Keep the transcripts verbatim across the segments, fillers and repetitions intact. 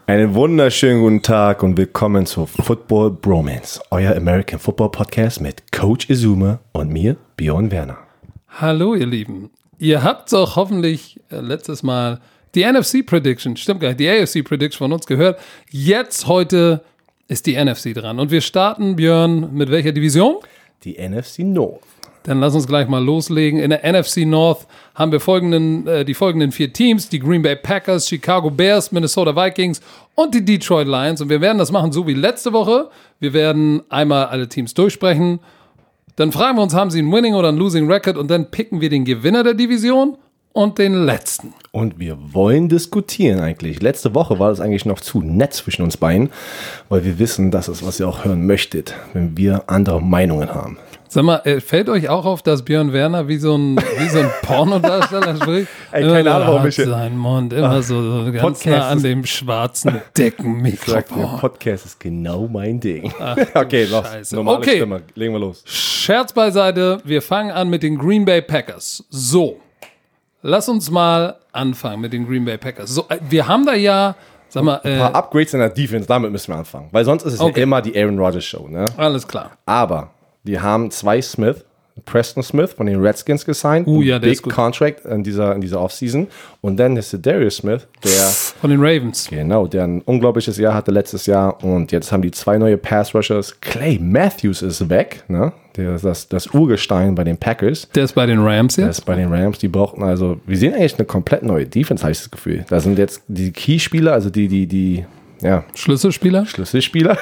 Einen wunderschönen guten Tag und willkommen zu Football Bromance, euer American Football Podcast mit Coach Izuma und mir, Björn Werner. Hallo ihr Lieben, ihr habt doch hoffentlich äh, letztes Mal die N F C Prediction, stimmt gar nicht, die A F C Prediction von uns gehört. Jetzt heute ist die N F C dran und wir starten, Björn, mit welcher Division? Die N F C North. Dann lass uns gleich mal loslegen. In der N F C North haben wir folgenden, äh, die folgenden vier Teams, die Green Bay Packers, Chicago Bears, Minnesota Vikings und die Detroit Lions. Und wir werden das machen so wie letzte Woche. Wir werden einmal alle Teams durchsprechen. Dann fragen wir uns, haben sie ein Winning oder ein Losing Record? Und dann picken wir den Gewinner der Division und den letzten. Und wir wollen diskutieren eigentlich. Letzte Woche war das eigentlich noch zu nett zwischen uns beiden, weil wir wissen, das ist, was ihr auch hören möchtet, wenn wir andere Meinungen haben. Sag mal, fällt euch auch auf, dass Björn Werner wie so ein, wie so ein Pornodarsteller spricht? Ey, keine Ahnung, warum ich... Sein Mund immer Ach, so, so ganz Podcast nah an dem schwarzen Deckenmikrofon. Podcast ist genau mein Ding. Ach, okay, los, normale okay. Stimme. Legen wir los. Scherz beiseite, wir fangen an mit den Green Bay Packers. So, lass uns mal anfangen mit den Green Bay Packers. So, wir haben da ja... Sag mal, ein paar äh, Upgrades in der Defense, damit müssen wir anfangen. Weil sonst ist es okay. ja immer die Aaron Rodgers Show. Ne? Alles klar. Aber... Die haben zwei Smith, Preston Smith von den Redskins gesigned. Uh, ja, der Big ist gut. Contract in dieser, in dieser Offseason. Und dann ist der Darius Smith, der... Von den Ravens. Genau, der ein unglaubliches Jahr hatte letztes Jahr. Und jetzt haben die zwei neue Pass-Rushers. Clay Matthews ist weg, ne? Der ist das, das Urgestein bei den Packers. Der ist bei den Rams jetzt? Der ist bei den Rams. Die brauchten also... Wir sehen eigentlich eine komplett neue Defense, habe ich das Gefühl. Da sind jetzt die Key-Spieler, also die, die, die... Ja, Schlüsselspieler? Schlüsselspieler.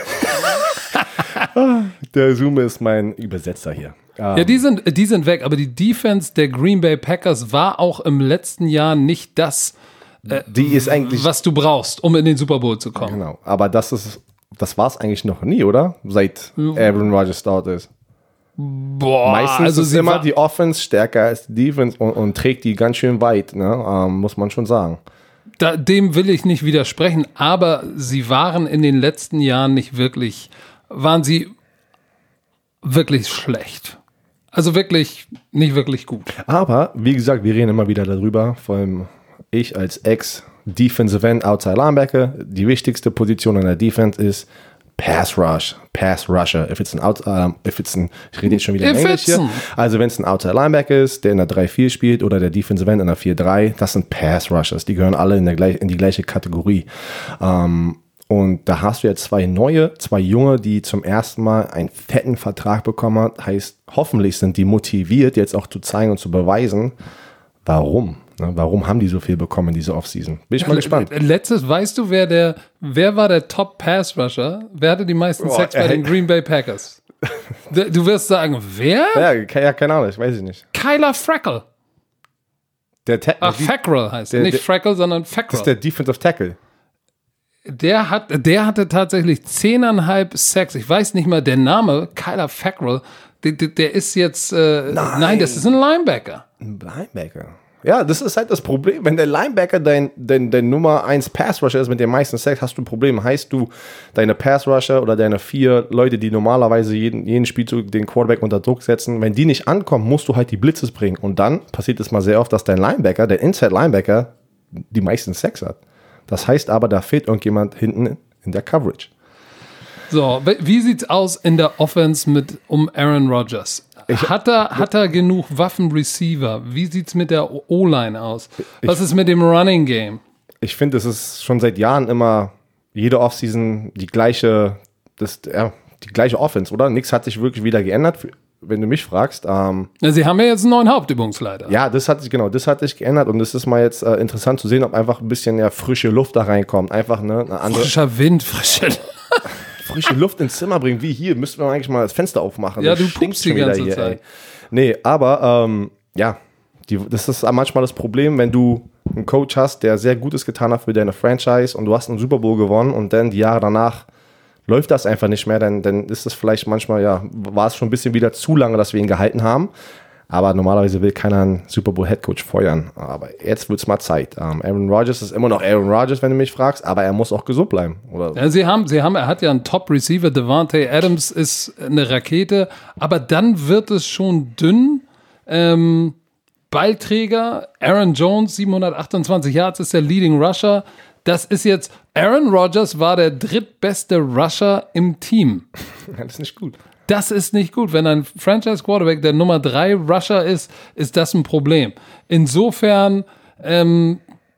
Der Zoom ist mein Übersetzer hier. Ja, die sind, die sind weg, aber die Defense der Green Bay Packers war auch im letzten Jahr nicht das, äh, die ist eigentlich, was du brauchst, um in den Super Bowl zu kommen. Genau, aber das ist, das war es eigentlich noch nie, oder? Seit Aaron Rodgers dort ist. Boah, Meistens also ist sie immer war, die Offense stärker als die Defense und, und trägt die ganz schön weit, ne? ähm, muss man schon sagen. Da, dem will ich nicht widersprechen, aber sie waren in den letzten Jahren nicht wirklich, waren sie wirklich schlecht. Also wirklich, nicht wirklich gut. Aber, wie gesagt, wir reden immer wieder darüber, vor allem ich als Ex-Defensive End, Outside Linebacker, die wichtigste Position in der Defense ist Pass Rush, Pass Rusher. If it's an out, um, if it's an, ich rede jetzt schon wieder in Englisch hier. Also wenn es ein Outside Linebacker ist, der in der drei vier spielt oder der Defensive End in der vier drei, das sind Pass Rushers. Die gehören alle in, der gleich, in die gleiche Kategorie. Um, und da hast du jetzt zwei neue, zwei junge, die zum ersten Mal einen fetten Vertrag bekommen haben. Heißt, hoffentlich sind die motiviert, jetzt auch zu zeigen und zu beweisen, warum. Ne, warum haben die so viel bekommen in dieser Offseason? Bin ich mal gespannt. Letztes, weißt du, wer der, wer war der Top-Pass-Rusher? Wer hatte die meisten Boah, Sacks bei den Green Bay Packers? Du wirst sagen, wer? Ja, ja, keine Ahnung, ich weiß ich nicht. Kyler Freckle. Der Ta- Ach, Fackrell heißt er. Nicht Freckle, sondern Fackrell. Das ist der Defensive Tackle. Der, hat, der hatte tatsächlich zehneinhalb Sacks. Ich weiß nicht mal, der Name, Kyler Fackrell, der, der ist jetzt, äh, nein. nein, das ist ein Linebacker. Ein Linebacker? Ja, das ist halt das Problem. Wenn der Linebacker dein, dein, dein Nummer eins Pass-Rusher ist mit den meisten Sacks, hast du ein Problem. Heißt du, deine Pass-Rusher oder deine vier Leute, die normalerweise jeden, jeden Spielzug den Quarterback unter Druck setzen, wenn die nicht ankommen, musst du halt die Blitzes bringen. Und dann passiert es mal sehr oft, dass dein Linebacker, der Inside-Linebacker, die meisten Sacks hat. Das heißt aber, da fehlt irgendjemand hinten in der Coverage. So, wie sieht's aus in der Offense mit um Aaron Rodgers? Ich, hat er, hat er genug Waffen-Receiver? Wie sieht's mit der O-Line aus? Was ich, ist mit dem Running Game? Ich finde, es ist schon seit Jahren immer jede Offseason die gleiche, das, ja, die gleiche Offense, oder? Nichts hat sich wirklich wieder geändert, wenn du mich fragst. Ähm, ja, sie haben ja jetzt einen neuen Hauptübungsleiter. Ja, das hat sich, genau, das hat sich geändert und es ist mal jetzt äh, interessant zu sehen, ob einfach ein bisschen ja, frische Luft da reinkommt. Einfach ne, eine andere. Frischer Wind, frische frische Luft ins Zimmer bringen, wie hier, müssten wir eigentlich mal das Fenster aufmachen. Ja, du pupst die ganze hier, Zeit. Ey. Nee, aber ähm, ja, die, das ist manchmal das Problem, wenn du einen Coach hast, der sehr Gutes getan hat für deine Franchise und du hast einen Super Bowl gewonnen und dann die Jahre danach läuft das einfach nicht mehr, dann, dann ist das vielleicht manchmal, ja, war es schon ein bisschen wieder zu lange, dass wir ihn gehalten haben. Aber normalerweise will keiner einen Super Bowl Headcoach feuern. Aber jetzt wird es mal Zeit. Um, Aaron Rodgers ist immer noch Aaron Rodgers, wenn du mich fragst, aber er muss auch gesund bleiben. Oder? Ja, sie haben, sie haben, er hat ja einen Top-Receiver, Devontae Adams ist eine Rakete, aber dann wird es schon dünn. Ähm, Ballträger, Aaron Jones, siebenhundertachtundzwanzig Yards, ist der Leading Rusher. das ist jetzt, Aaron Rodgers war der drittbeste Rusher im Team. Das ist nicht gut. Das ist nicht gut. Wenn ein Franchise-Quarterback der Nummer drei Rusher ist, ist das ein Problem. Insofern, ähm,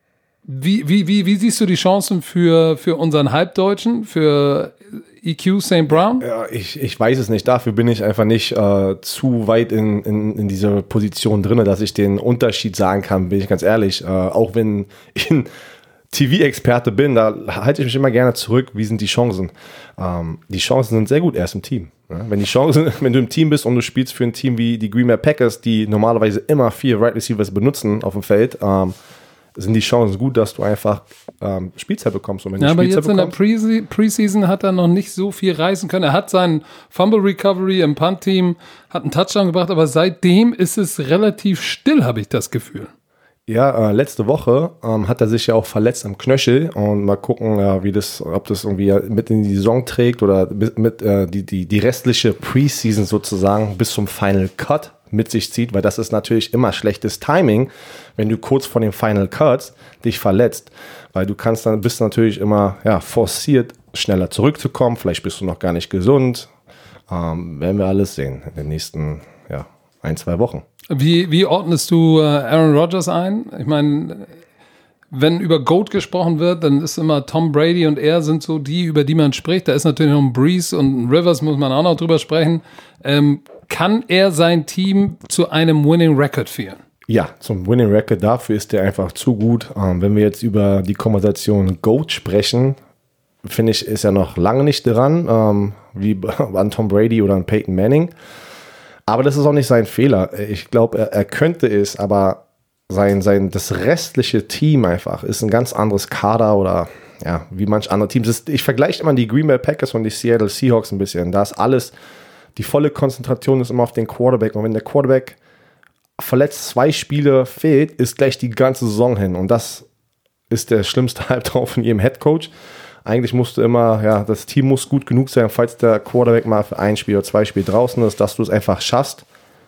wie, wie, wie, wie siehst du die Chancen für, für unseren Halbdeutschen, für E Q Saint Brown? Ja, ich, ich weiß es nicht. Dafür bin ich einfach nicht äh, zu weit in, in, in dieser Position drin, dass ich den Unterschied sagen kann, bin ich ganz ehrlich. Äh, auch wenn ich ein T V-Experte bin, da halte ich mich immer gerne zurück. Wie sind die Chancen? Ähm, die Chancen sind sehr gut erst im Team. Ja? Wenn die Chancen, wenn du im Team bist und du spielst für ein Team wie die Green Bay Packers, die normalerweise immer vier Right Receivers benutzen auf dem Feld, ähm, sind die Chancen gut, dass du einfach ähm, Spielzeit bekommst. Und wenn ja, du aber Spielzeit jetzt in der bekommst, Pre- Preseason hat er noch nicht so viel reißen können. Er hat seinen Fumble Recovery im Punt-Team, hat einen Touchdown gebracht, aber seitdem ist es relativ still, habe ich das Gefühl. Ja, äh, letzte Woche ähm, hat er sich ja auch verletzt am Knöchel und mal gucken, äh, wie das, ob das irgendwie mit in die Saison trägt oder mit, mit äh, die, die, die restliche Preseason sozusagen bis zum Final Cut mit sich zieht, weil das ist natürlich immer schlechtes Timing, wenn du kurz vor dem Final Cut dich verletzt, weil du kannst dann, bist natürlich immer ja, forciert, schneller zurückzukommen, vielleicht bist du noch gar nicht gesund, ähm, werden wir alles sehen in den nächsten ja, ein, zwei Wochen. Wie, wie ordnest du äh, Aaron Rodgers ein? Ich meine, wenn über GOAT gesprochen wird, dann ist immer Tom Brady und er sind so die, über die man spricht. Da ist natürlich noch ein Breeze und ein Rivers, muss man auch noch drüber sprechen. Ähm, kann er sein Team zu einem Winning Record führen? Ja, zum Winning Record, dafür ist er einfach zu gut. Ähm, wenn wir jetzt über die Konversation GOAT sprechen, finde ich, ist er noch lange nicht dran, ähm, wie an Tom Brady oder an Peyton Manning. Aber das ist auch nicht sein Fehler. Ich glaube, er, er könnte es, aber sein, sein, das restliche Team einfach ist ein ganz anderes Kader oder ja, wie manch andere Teams. Ich vergleiche immer die Green Bay Packers und die Seattle Seahawks ein bisschen. Da ist alles, die volle Konzentration ist immer auf den Quarterback. Und wenn der Quarterback verletzt zwei Spiele fehlt, ist gleich die ganze Saison hin. Und das ist der schlimmste Halbtraum von jedem Headcoach. Eigentlich musst du immer, ja, das Team muss gut genug sein, falls der Quarterback mal für ein Spiel oder zwei Spiele draußen ist, dass du es einfach schaffst,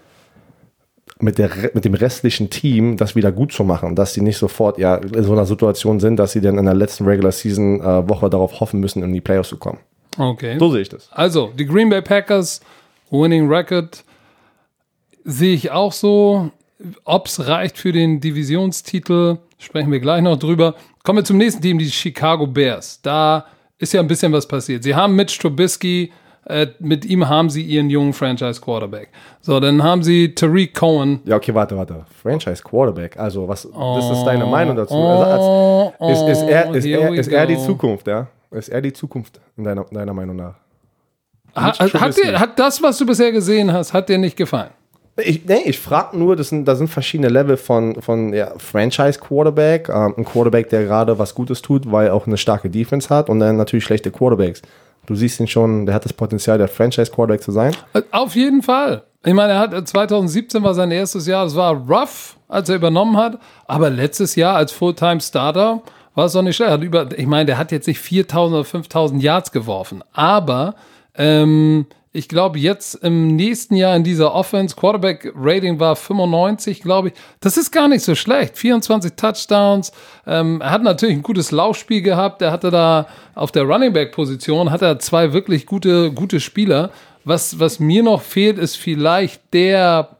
mit, der, mit dem restlichen Team das wieder gut zu machen, dass sie nicht sofort ja, in so einer Situation sind, dass sie dann in der letzten Regular Season äh, Woche darauf hoffen müssen, in die Playoffs zu kommen. Okay. So sehe ich das. Also, die Green Bay Packers, Winning Record, sehe ich auch so. Ob es reicht für den Divisionstitel, sprechen wir gleich noch drüber. Kommen wir zum nächsten Team, die Chicago Bears. Da ist ja ein bisschen was passiert. Sie haben Mitch Trubisky, äh, mit ihm haben sie ihren jungen Franchise-Quarterback. So, dann haben sie Tariq Cohen. Ja, okay, warte, warte. Franchise-Quarterback, also was, Oh, das ist deine Meinung dazu. Oh, also, als, ist, ist, er, ist, here er, we ist er die go. Zukunft, ja? Ist er die Zukunft, in deiner, deiner Meinung nach? Ha, Mitch hat, Trubisky. dir, hat das, was du bisher gesehen hast, hat dir nicht gefallen? Ich, nee, ich frage nur, das sind, da sind verschiedene Level von, von ja, Franchise-Quarterback, ähm, ein Quarterback, der gerade was Gutes tut, weil er auch eine starke Defense hat und dann natürlich schlechte Quarterbacks. Du siehst ihn schon, der hat das Potenzial, der Franchise-Quarterback zu sein. Auf jeden Fall. Ich meine, er hat zwanzig siebzehn war sein erstes Jahr, das war rough, als er übernommen hat, aber letztes Jahr als Fulltime-Starter war es doch nicht schlecht. Hat über, ich meine, der hat jetzt nicht viertausend oder fünftausend Yards geworfen, aber ähm, ich glaube, jetzt im nächsten Jahr in dieser Offense, Quarterback-Rating war fünfundneunzig, glaube ich. Das ist gar nicht so schlecht. vierundzwanzig Touchdowns. Ähm, er hat natürlich ein gutes Laufspiel gehabt. Er hatte da auf der Running-Back-Position hat er zwei wirklich gute, gute Spieler. Was, was mir noch fehlt, ist vielleicht der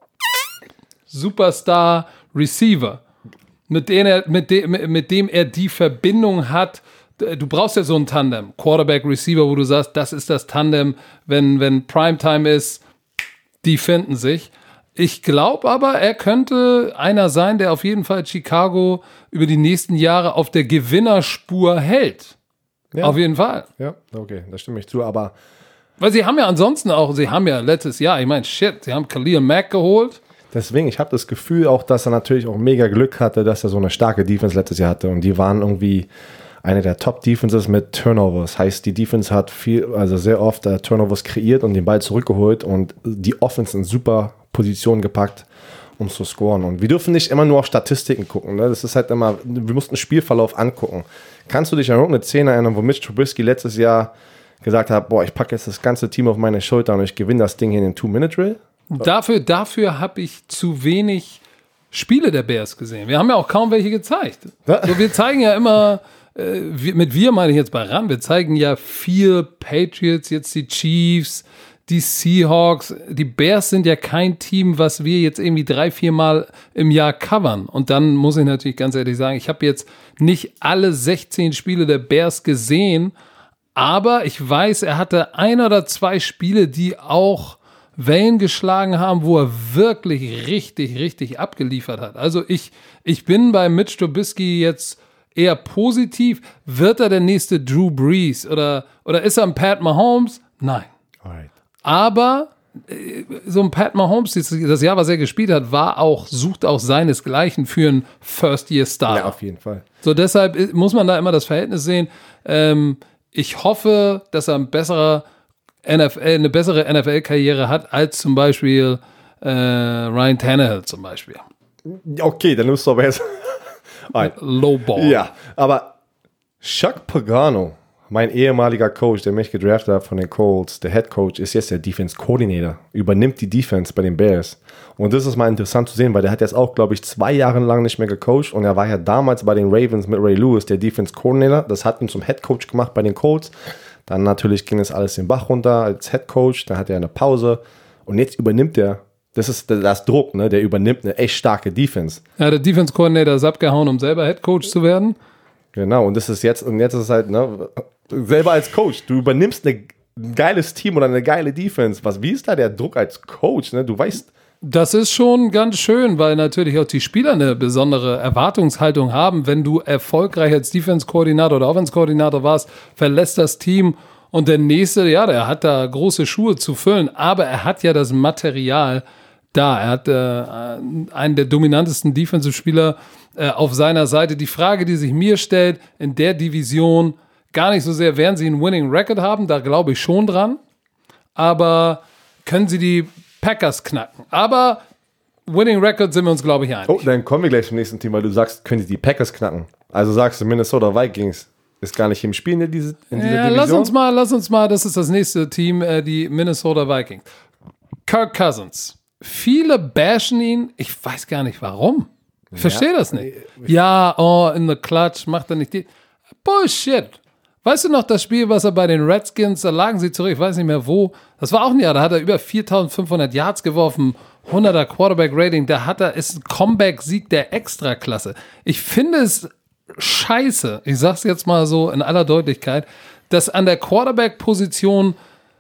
Superstar-Receiver, mit dem er, mit dem, mit dem er die Verbindung hat. Du brauchst ja so ein Tandem, Quarterback-Receiver, wo du sagst, das ist das Tandem, wenn, wenn Primetime ist, die finden sich. Ich glaube aber, er könnte einer sein, der auf jeden Fall Chicago über die nächsten Jahre auf der Gewinnerspur hält. Ja. Auf jeden Fall. Ja, okay, da stimme ich zu, aber Weil sie haben ja ansonsten auch, sie haben ja letztes Jahr, ich meine, shit, sie haben Khalil Mack geholt. deswegen, ich habe das Gefühl auch, dass er natürlich auch mega Glück hatte, dass er so eine starke Defense letztes Jahr hatte und die waren irgendwie eine der Top-Defenses mit Turnovers. Heißt, die Defense hat viel, also sehr oft äh, Turnovers kreiert und den Ball zurückgeholt und die Offense in super Position gepackt, um zu scoren. Und wir dürfen nicht immer nur auf Statistiken gucken. Ne? Das ist halt immer, wir mussten den Spielverlauf angucken. Kannst du dich an irgendeine Szene erinnern, wo Mitch Trubisky letztes Jahr gesagt hat, boah, ich packe jetzt das ganze Team auf meine Schulter und ich gewinne das Ding hier in den Two-Minute-Drill? Dafür, dafür habe ich zu wenig Spiele der Bears gesehen. Wir haben ja auch kaum welche gezeigt. Ja. So, wir zeigen ja immer äh, wir, mit wir meine ich jetzt bei ran, wir zeigen ja viel Patriots, jetzt die Chiefs, die Seahawks, die Bears sind ja kein Team, was wir jetzt irgendwie drei, vier Mal im Jahr covern. Und dann muss ich natürlich ganz ehrlich sagen, ich habe jetzt nicht alle sechzehn Spiele der Bears gesehen, aber ich weiß, er hatte ein oder zwei Spiele, die auch Wellen geschlagen haben, wo er wirklich richtig, richtig abgeliefert hat. Also ich, ich bin bei Mitch Trubisky jetzt eher positiv. Wird er der nächste Drew Brees oder, oder ist er ein Pat Mahomes? Nein. Alright. Aber äh, so ein Pat Mahomes, das, das Jahr, was er gespielt hat, war auch, sucht auch seinesgleichen für einen First-Year-Star. Ja, auf jeden Fall. So, deshalb muss man da immer das Verhältnis sehen. Ähm, ich hoffe, dass er ein besserer N F L, eine bessere N F L-Karriere hat, als zum Beispiel äh, Ryan Tannehill zum Beispiel. Okay, dann musst du aber jetzt... Lowball. Ja, aber Chuck Pagano, mein ehemaliger Coach, der mich gedraftet hat von den Colts, der Head Coach, ist jetzt der Defense Coordinator, übernimmt die Defense bei den Bears. Und das ist mal interessant zu sehen, weil der hat jetzt auch, glaube ich, zwei Jahre lang nicht mehr gecoacht und er war ja damals bei den Ravens mit Ray Lewis, der Defense Coordinator. Das hat ihn zum Head Coach gemacht bei den Colts. Dann natürlich ging das alles den Bach runter als Head Coach, dann hat er eine Pause und jetzt übernimmt er, das ist das Druck, ne? Der übernimmt eine echt starke Defense. Ja, der Defense Coordinator ist abgehauen, um selber Head Coach zu werden. Genau, und das ist jetzt, und jetzt ist es halt, ne, selber als Coach, du übernimmst eine, ein geiles Team oder eine geile Defense. Was, wie ist da der Druck als Coach, ne? Du weißt. Das ist schon ganz schön, weil natürlich auch die Spieler eine besondere Erwartungshaltung haben. Wenn du erfolgreich als Defense-Koordinator oder Offense-Koordinator warst, verlässt das Team und der Nächste, ja, der hat da große Schuhe zu füllen, aber er hat ja das Material da. Er hat äh, einen der dominantesten Defensive-Spieler äh, auf seiner Seite. Die Frage, die sich mir stellt, in der Division gar nicht so sehr, werden sie einen Winning Record haben, da glaube ich schon dran, aber können sie die Packers knacken? Aber Winning Record sind wir uns, glaube ich, einig. Oh, dann kommen wir gleich zum nächsten Thema, weil du sagst, können sie die Packers knacken? Also sagst du, Minnesota Vikings ist gar nicht im Spiel in, diese, in dieser ja, Division? Lass uns mal, lass uns mal, das ist das nächste Team, äh, die Minnesota Vikings. Kirk Cousins. Viele bashen ihn, ich weiß gar nicht warum. Ich verstehe Ja. das nicht. Ja, oh, in the clutch, macht er nicht die. Bullshit. Weißt du noch das Spiel, was er bei den Redskins, da lagen sie zurück, ich weiß nicht mehr wo. Das war auch ein Jahr, da hat er über viertausendfünfhundert Yards geworfen, hunderter Quarterback-Rating, da hat er, ist ein Comeback-Sieg der Extraklasse. Ich finde es scheiße, ich sag's jetzt mal so in aller Deutlichkeit, dass an der Quarterback-Position,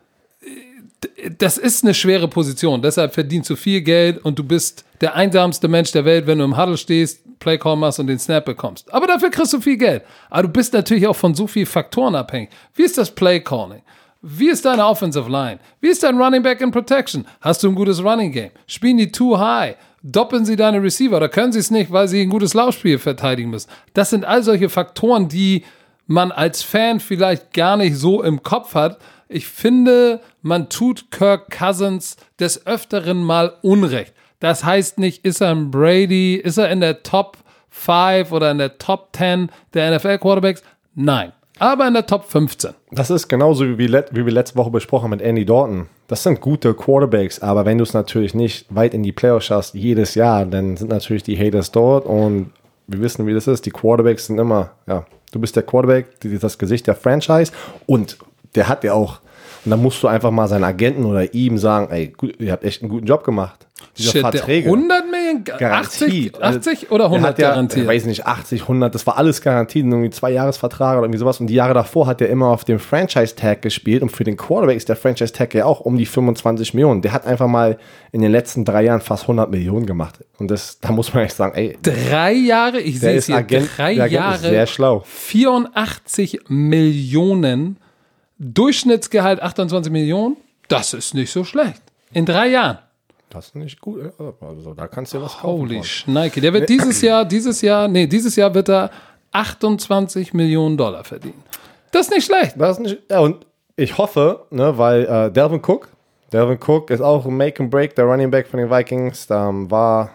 das ist eine schwere Position, deshalb verdienst du viel Geld und du bist der einsamste Mensch der Welt, wenn du im Huddle stehst, Playcall machst und den Snap bekommst. Aber dafür kriegst du viel Geld. Aber du bist natürlich auch von so vielen Faktoren abhängig. Wie ist das Playcalling? Wie ist deine Offensive Line? Wie ist dein Running Back in Protection? Hast du ein gutes Running Game? Spielen die too high? Doppeln sie deine Receiver oder können sie es nicht, weil sie ein gutes Laufspiel verteidigen müssen? Das sind all solche Faktoren, die man als Fan vielleicht gar nicht so im Kopf hat. Ich finde, man tut Kirk Cousins des Öfteren mal Unrecht. Das heißt nicht, ist er ein Brady, ist er in der Top fünf oder in der Top zehn der N F L-Quarterbacks? Nein, aber in der Top fünfzehn. Das ist genauso wie wir, let- wie wir letzte Woche besprochen haben mit Andy Dalton. Das sind gute Quarterbacks, aber wenn du es natürlich nicht weit in die Playoffs schaffst, jedes Jahr, dann sind natürlich die Haters dort und wir wissen, wie das ist. Die Quarterbacks sind immer, ja, du bist der Quarterback, das Gesicht der Franchise und der hat ja auch, und dann musst du einfach mal seinen Agenten oder ihm sagen, ey, gut, ihr habt echt einen guten Job gemacht. Diese Shit, Verträge. der hundert Millionen, achtzig, achtzig oder hundert der hat ja, garantiert? Ich weiß nicht, achtzig, hundert, das war alles garantiert, irgendwie zwei Jahresvertrag oder irgendwie sowas. Und die Jahre davor hat er immer auf dem Franchise-Tag gespielt und für den Quarterback ist der Franchise-Tag ja auch um die fünfundzwanzig Millionen. Der hat einfach mal in den letzten drei Jahren fast hundert Millionen gemacht. Und das, da muss man echt sagen, ey. Drei Jahre, ich sehe es hier, Agent, drei der Agent Jahre, ist sehr schlau. vierundachtzig Millionen, Durchschnittsgehalt achtundzwanzig Millionen, das ist nicht so schlecht. In drei Jahren. Das ist nicht gut. Also da kannst du dir was kaufen. Holy Schneike. Der wird dieses Jahr, dieses Jahr, nee, dieses Jahr wird er achtundzwanzig Millionen Dollar verdienen. Das ist nicht schlecht. Das ist nicht, ja, und ich hoffe, ne, weil äh, Dalvin Cook, Dalvin Cook ist auch ein Make and Break, der Running Back von den Vikings, da war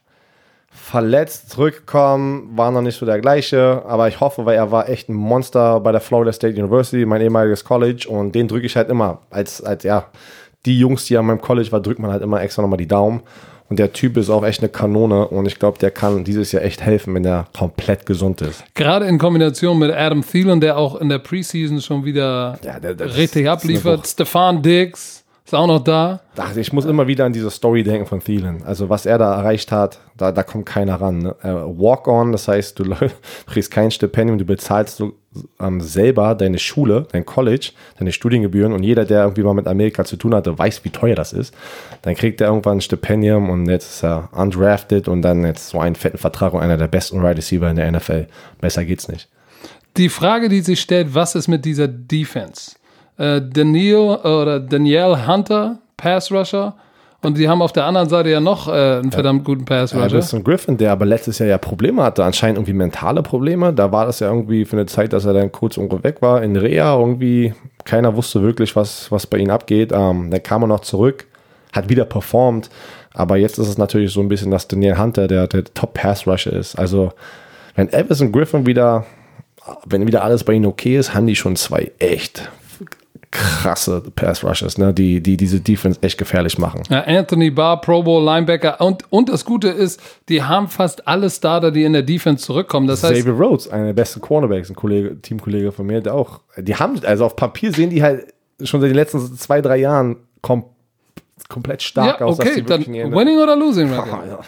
verletzt, zurückgekommen, war noch nicht so der gleiche, aber ich hoffe, weil er war echt ein Monster bei der Florida State University, mein ehemaliges College, und den drücke ich halt immer als, als ja, die Jungs, die an meinem College waren, drückt man halt immer extra nochmal die Daumen. Und der Typ ist auch echt eine Kanone und ich glaube, der kann dieses Jahr echt helfen, wenn er komplett gesund ist. Gerade in Kombination mit Adam Thielen, der auch in der Preseason schon wieder Ja, der, der, richtig abliefert. Stefan Diggs ist auch noch da. Ach, ich muss immer wieder an diese Story denken von Thielen. Also was er da erreicht hat, da, da kommt keiner ran. Ne? Äh, Walk-on, das heißt, du kriegst kein Stipendium, du bezahlst so, ähm, selber deine Schule, dein College, deine Studiengebühren und jeder, der irgendwie mal mit Amerika zu tun hatte, weiß, wie teuer das ist. Dann kriegt er irgendwann ein Stipendium und jetzt ist er undrafted und dann jetzt so einen fetten Vertrag und einer der besten Wide Receiver in der N F L. Besser geht's nicht. Die Frage, die sich stellt, was ist mit dieser Defense? Äh, Daniel oder Danielle Hunter, Pass Rusher. Und die haben auf der anderen Seite ja noch äh, einen verdammt guten Pass Rusher. Ja, das ist ein Griffin, der aber letztes Jahr ja Probleme hatte, anscheinend irgendwie mentale Probleme. Da war das ja irgendwie für eine Zeit, dass er dann kurz irgendwo weg war in Reha. Irgendwie keiner wusste wirklich, was, was bei ihm abgeht. Ähm, dann kam er noch zurück, hat wieder performt. Aber jetzt ist es natürlich so ein bisschen, dass Daniel Hunter der, der Top-Pass-Rusher ist. Also wenn Everson Griffin wieder, wenn wieder alles bei ihnen okay ist, haben die schon zwei echt krasse Pass-Rushers, ne, die, die diese Defense echt gefährlich machen. Ja, Anthony Barr, Pro Bowl Linebacker und, und das Gute ist, die haben fast alle Starter, die in der Defense zurückkommen. Das heißt, Xavier Rhodes, einer der besten Cornerbacks, ein Kollege, Teamkollege von mir, der auch, die haben, also auf Papier sehen die halt schon seit den letzten zwei, drei Jahren kom- komplett stark ja, aus. Okay, dann Winning oder Losing Record?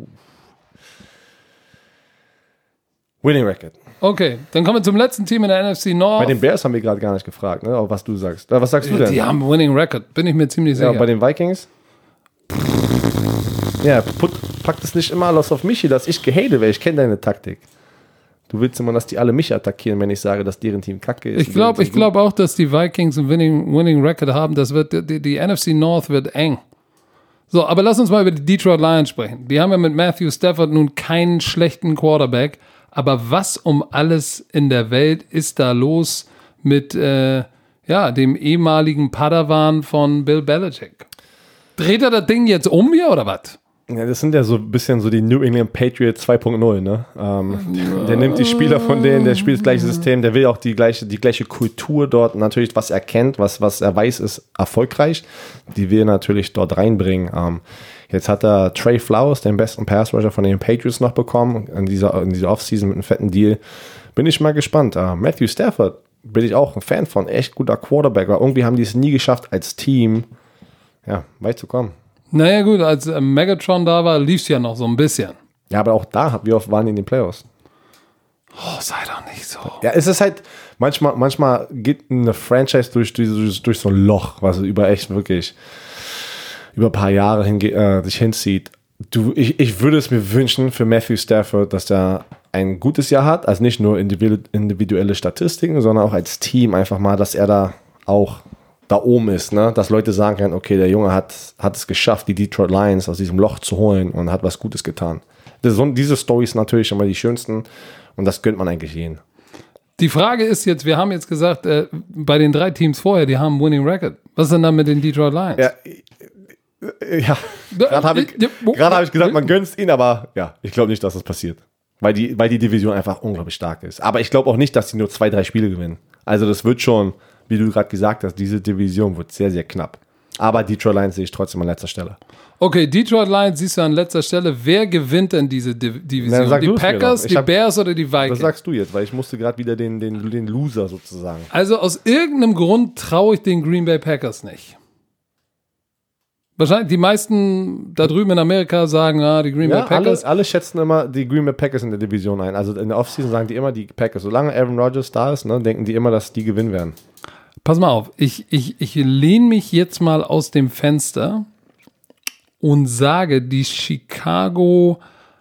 Winning Record. Okay, dann kommen wir zum letzten Team in der N F C North. Bei den Bears haben wir gerade gar nicht gefragt, ne, was du sagst. Was sagst du denn? Die haben Winning Record, bin ich mir ziemlich sicher. Ja, bei den Vikings? Ja, put, pack das nicht immer alles auf mich, dass ich gehate, weil ich kenne deine Taktik. Du willst immer, dass die alle mich attackieren, wenn ich sage, dass deren Team kacke ist. Ich glaube ich glaub auch, dass die Vikings ein Winning, Winning Record haben. Das wird, die, die N F C North wird eng. So, aber lass uns mal über die Detroit Lions sprechen. Die haben ja mit Matthew Stafford nun keinen schlechten Quarterback. Aber was um alles in der Welt ist da los mit äh, ja, dem ehemaligen Padawan von Bill Belichick? Dreht er das Ding jetzt um hier oder was? Ja, das sind ja so ein bisschen so die New England Patriots zwei Punkt null, ne? Ähm, der, der nimmt die Spieler von denen, der spielt das gleiche System, der will auch die gleiche, die gleiche Kultur dort, natürlich, was er kennt, was, was er weiß, ist erfolgreich. Die will er natürlich dort reinbringen. Ähm, jetzt hat er Trey Flowers, den besten Pass-Rusher von den Patriots, noch bekommen, in dieser, in dieser Offseason mit einem fetten Deal. Bin ich mal gespannt. Uh, Matthew Stafford bin ich auch ein Fan von, echt guter Quarterback, aber irgendwie haben die es nie geschafft, als Team, ja, weit zu kommen. Naja gut, als äh, Megatron da war, lief es ja noch so ein bisschen. Ja, aber auch da, wie oft waren die in den Playoffs? Oh, sei doch nicht so. Ja, es ist halt, manchmal, manchmal geht eine Franchise durch, durch, durch so ein Loch, was über echt wirklich über ein paar Jahre hinge- äh, sich hinzieht. Du, ich, ich würde es mir wünschen für Matthew Stafford, dass er ein gutes Jahr hat, also nicht nur individuelle Statistiken, sondern auch als Team einfach mal, dass er da auch da oben ist, ne? Dass Leute sagen können, okay, der Junge hat, hat es geschafft, die Detroit Lions aus diesem Loch zu holen und hat was Gutes getan. Das, diese Storys sind natürlich immer die schönsten und das gönnt man eigentlich jeden. Die Frage ist jetzt, wir haben jetzt gesagt, äh, bei den drei Teams vorher, die haben Winning Record. Was ist denn dann mit den Detroit Lions? Ja, ja. gerade habe ich, grad hab ich gesagt, man gönnt es ihnen, aber ja, ich glaube nicht, dass das passiert. Weil die, weil die Division einfach unglaublich stark ist. Aber ich glaube auch nicht, dass sie nur zwei, drei Spiele gewinnen. Also das wird schon, wie du gerade gesagt hast, diese Division wird sehr, sehr knapp. Aber Detroit Lions sehe ich trotzdem an letzter Stelle. Okay, Detroit Lions siehst du an letzter Stelle. Wer gewinnt denn diese Div- Division? Na, die Packers, die hab, Bears oder die Vikings? Was sagst du jetzt? Weil ich musste gerade wieder den, den, den Loser sozusagen. Also aus irgendeinem Grund traue ich den Green Bay Packers nicht. Wahrscheinlich die meisten da drüben in Amerika sagen, ah, die Green ja, Bay Packers. Alle, alle schätzen immer die Green Bay Packers in der Division ein. Also in der Offseason sagen die immer die Packers. Solange Aaron Rodgers da ist, ne, denken die immer, dass die gewinnen werden. Pass mal auf, ich, ich, ich lehne mich jetzt mal aus dem Fenster und sage, die Chicago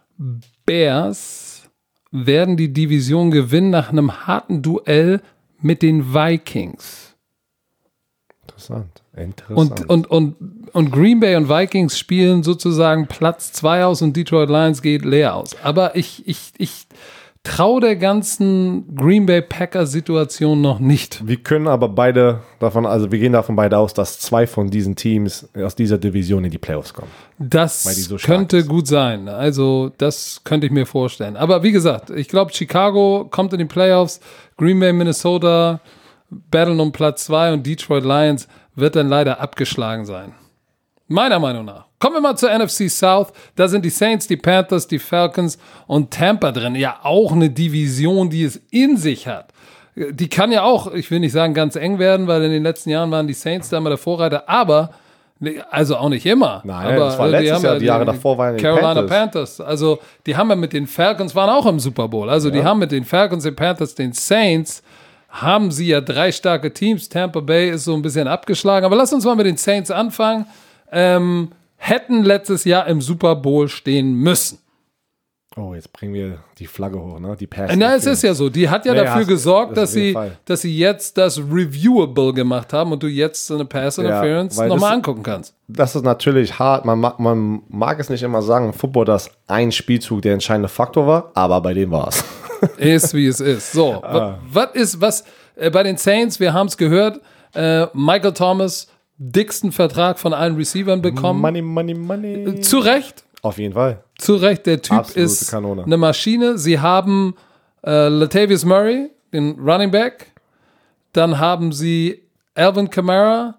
Bears werden die Division gewinnen nach einem harten Duell mit den Vikings. Interessant. Interessant. Und, und, und, und Green Bay und Vikings spielen sozusagen Platz zwei aus und Detroit Lions geht leer aus. Aber ich, ich, ich traue der ganzen Green Bay Packers Situation noch nicht. Wir können aber beide davon, also wir gehen davon beide aus, dass zwei von diesen Teams aus dieser Division in die Playoffs kommen. Das so könnte ist. gut sein. Also das könnte ich mir vorstellen. Aber wie gesagt, ich glaube, Chicago kommt in die Playoffs, Green Bay, Minnesota battlen um Platz zwei und Detroit Lions wird dann leider abgeschlagen sein. Meiner Meinung nach. Kommen wir mal zur N F C South. Da sind die Saints, die Panthers, die Falcons und Tampa drin. Ja, auch eine Division, die es in sich hat. Die kann ja auch, ich will nicht sagen ganz eng werden, weil in den letzten Jahren waren die Saints da immer der Vorreiter, aber, also auch nicht immer. Nein, aber, das war letztes Jahr, die, die Jahre davor waren die Carolina Panthers. Panthers. Also die haben ja mit den Falcons, waren auch im Super Bowl. Also ja. die haben mit den Falcons, den Panthers, den Saints, haben sie ja drei starke Teams. Tampa Bay ist so ein bisschen abgeschlagen. Aber lass uns mal mit den Saints anfangen. Ähm, hätten letztes Jahr im Super Bowl stehen müssen. Oh, jetzt bringen wir die Flagge hoch, ne? Die Pass. Na, es ist ja so. Die hat ja nee, dafür hast, gesorgt, das dass sie, dass sie jetzt das Reviewable gemacht haben und du jetzt so eine Pass Interference ja, nochmal angucken kannst. Das ist natürlich hart. Man mag, man mag es nicht immer sagen im Football, dass ein Spielzug der entscheidende Faktor war, aber bei dem war es. Ist, wie es ist. So, ah. was ist, was äh, bei den Saints, wir haben es gehört, äh, Michael Thomas, dicksten Vertrag von allen Receivern bekommen. Money, money, money. Zu Recht. Auf jeden Fall. Zu Recht, der Typ Absolute ist Kanone. Eine Maschine. Sie haben äh, Latavius Murray, den Running Back. Dann haben sie Alvin Kamara.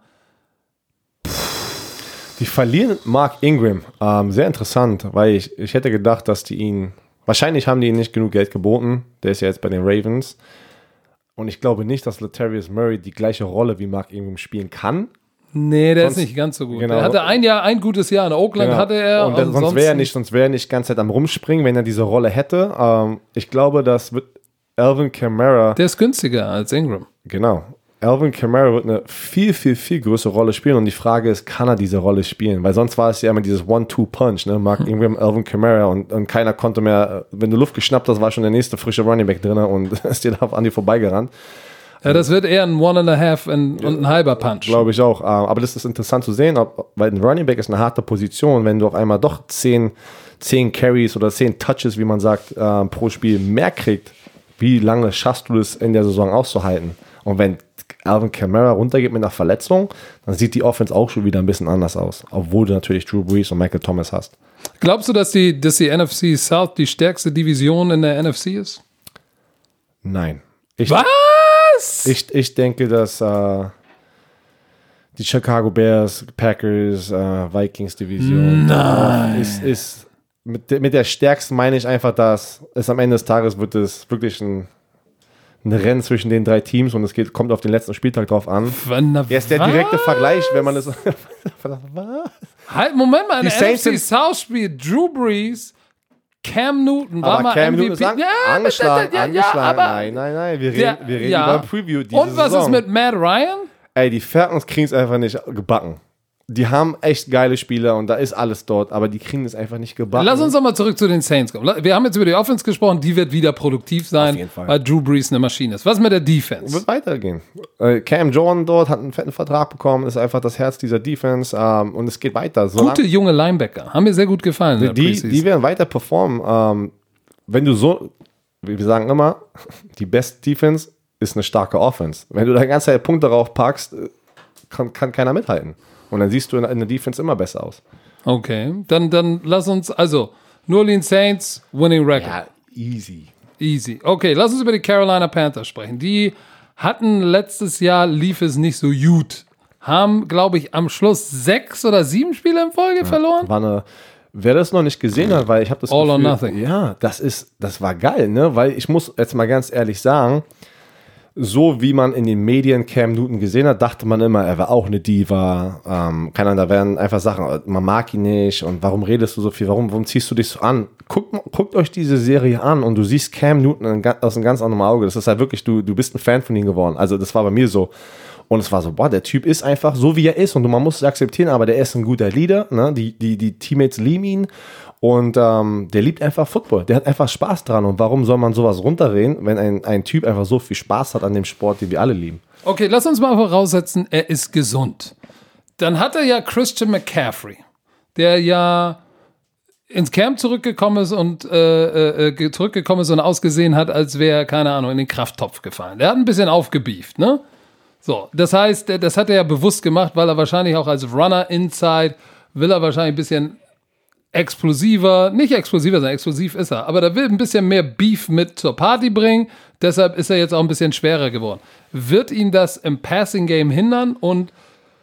Die verlieren Mark Ingram. Ähm, sehr interessant, weil ich, ich hätte gedacht, dass die ihn, wahrscheinlich haben die ihm nicht genug Geld geboten. Der ist ja jetzt bei den Ravens. Und ich glaube nicht, dass Latavius Murray die gleiche Rolle wie Mark Ingram spielen kann. Nee, der sonst, ist nicht ganz so gut. Genau. Er hatte ein Jahr, ein gutes Jahr in Oakland genau. hatte er. Und, und sonst wäre er nicht, sonst wäre er nicht die ganze Zeit am Rumspringen, wenn er diese Rolle hätte. Ähm, ich glaube, das wird Alvin Kamara. Der ist günstiger als Ingram. Genau. Alvin Kamara wird eine viel, viel, viel größere Rolle spielen. Und die Frage ist, kann er diese Rolle spielen? Weil sonst war es ja immer dieses One-Two-Punch, ne? Mark Ingram, Alvin Kamara und, und keiner konnte mehr, wenn du Luft geschnappt hast, war schon der nächste frische Running Back drin und ist dir da an dir vorbeigerannt. Ja, das wird eher ein One and a Half und ein halber Punch. Glaube ich auch. Aber das ist interessant zu sehen, ob, weil ein Running Back ist eine harte Position. Wenn du auf einmal doch zehn, zehn Carries oder zehn Touches, wie man sagt, äh, pro Spiel mehr kriegt, wie lange schaffst du das in der Saison auszuhalten? Und wenn Alvin Kamara runtergeht mit einer Verletzung, dann sieht die Offense auch schon wieder ein bisschen anders aus. Obwohl du natürlich Drew Brees und Michael Thomas hast. Glaubst du, dass die, dass die N F C South die stärkste Division in der N F C ist? Nein. Ich, Was? Ich, ich denke, dass äh, die Chicago Bears, Packers, äh, Vikings Division äh, ist, ist mit, de, mit der stärksten meine ich einfach, dass es am Ende des Tages wird es wirklich ein, ein Rennen zwischen den drei Teams und es geht, kommt auf den letzten Spieltag drauf an. Jetzt der direkte Vergleich, wenn man es. Halt, Moment mal, in die der N F C South spielt Drew Brees. Cam Newton war aber mal Cam M V P. Newton ist an, ja, angeschlagen, ja, angeschlagen. Ja, aber nein, nein, nein. Wir reden, der, wir reden ja. über ein Preview diese Und was Saison. ist mit Matt Ryan? Ey, die Falcons kriegen es einfach nicht gebacken. Die haben echt geile Spieler und da ist alles dort, aber die kriegen es einfach nicht gebacken. Lass uns doch mal zurück zu den Saints kommen. Wir haben jetzt über die Offense gesprochen, die wird wieder produktiv sein, Auf jeden Fall. weil Drew Brees eine Maschine ist. Was mit der Defense? Wird weitergehen. Äh, Cam Jordan dort hat einen fetten Vertrag bekommen, ist einfach das Herz dieser Defense ähm, und es geht weiter. So Gute junge Linebacker, haben mir sehr gut gefallen. Die, die, die werden weiter performen. Ähm, wenn du so, wir sagen immer, die Best Defense ist eine starke Offense. Wenn du da ganze Zeit Punkte darauf packst, kann, kann keiner mithalten. Und dann siehst du in, in der Defense immer besser aus. Okay, dann, dann lass uns, also, New Orleans Saints, winning record. Ja, easy. Easy. Okay, lass uns über die Carolina Panthers sprechen. Die hatten letztes Jahr, lief es nicht so gut. Haben, glaube ich, am Schluss sechs oder sieben Spiele in Folge ja, verloren. War eine, wer das noch nicht gesehen hat, weil ich habe das All Gefühl, or nothing. Ja, das ist, das war geil, ne? Weil ich muss jetzt mal ganz ehrlich sagen, so wie man in den Medien Cam Newton gesehen hat, dachte man immer, er war auch eine Diva. Ähm, keine Ahnung, da werden einfach Sachen, man mag ihn nicht und warum redest du so viel, warum, warum ziehst du dich so an? Guckt, guckt euch diese Serie an und du siehst Cam Newton aus einem ganz anderen Auge. Das ist halt wirklich, du, du bist ein Fan von ihm geworden. Also das war bei mir so. Und es war so, boah, der Typ ist einfach so, wie er ist und man muss es akzeptieren, aber der ist ein guter Leader. Ne? Die, die, die Teammates lieben ihn. Und ähm, der liebt einfach Football. Der hat einfach Spaß dran. Und warum soll man sowas runterreden, wenn ein, ein Typ einfach so viel Spaß hat an dem Sport, den wir alle lieben? Okay, lass uns mal voraussetzen, er ist gesund. Dann hat er ja Christian McCaffrey, der ja ins Camp zurückgekommen ist und äh, äh, zurückgekommen ist und ausgesehen hat, als wäre er, keine Ahnung, in den Krafttopf gefallen. Der hat ein bisschen aufgebieft, ne? So, das heißt, das hat er ja bewusst gemacht, weil er wahrscheinlich auch als Runner Inside will er wahrscheinlich ein bisschen explosiver, nicht explosiver sein, explosiv ist er, aber der will ein bisschen mehr Beef mit zur Party bringen, deshalb ist er jetzt auch ein bisschen schwerer geworden. Wird ihn das im Passing Game hindern und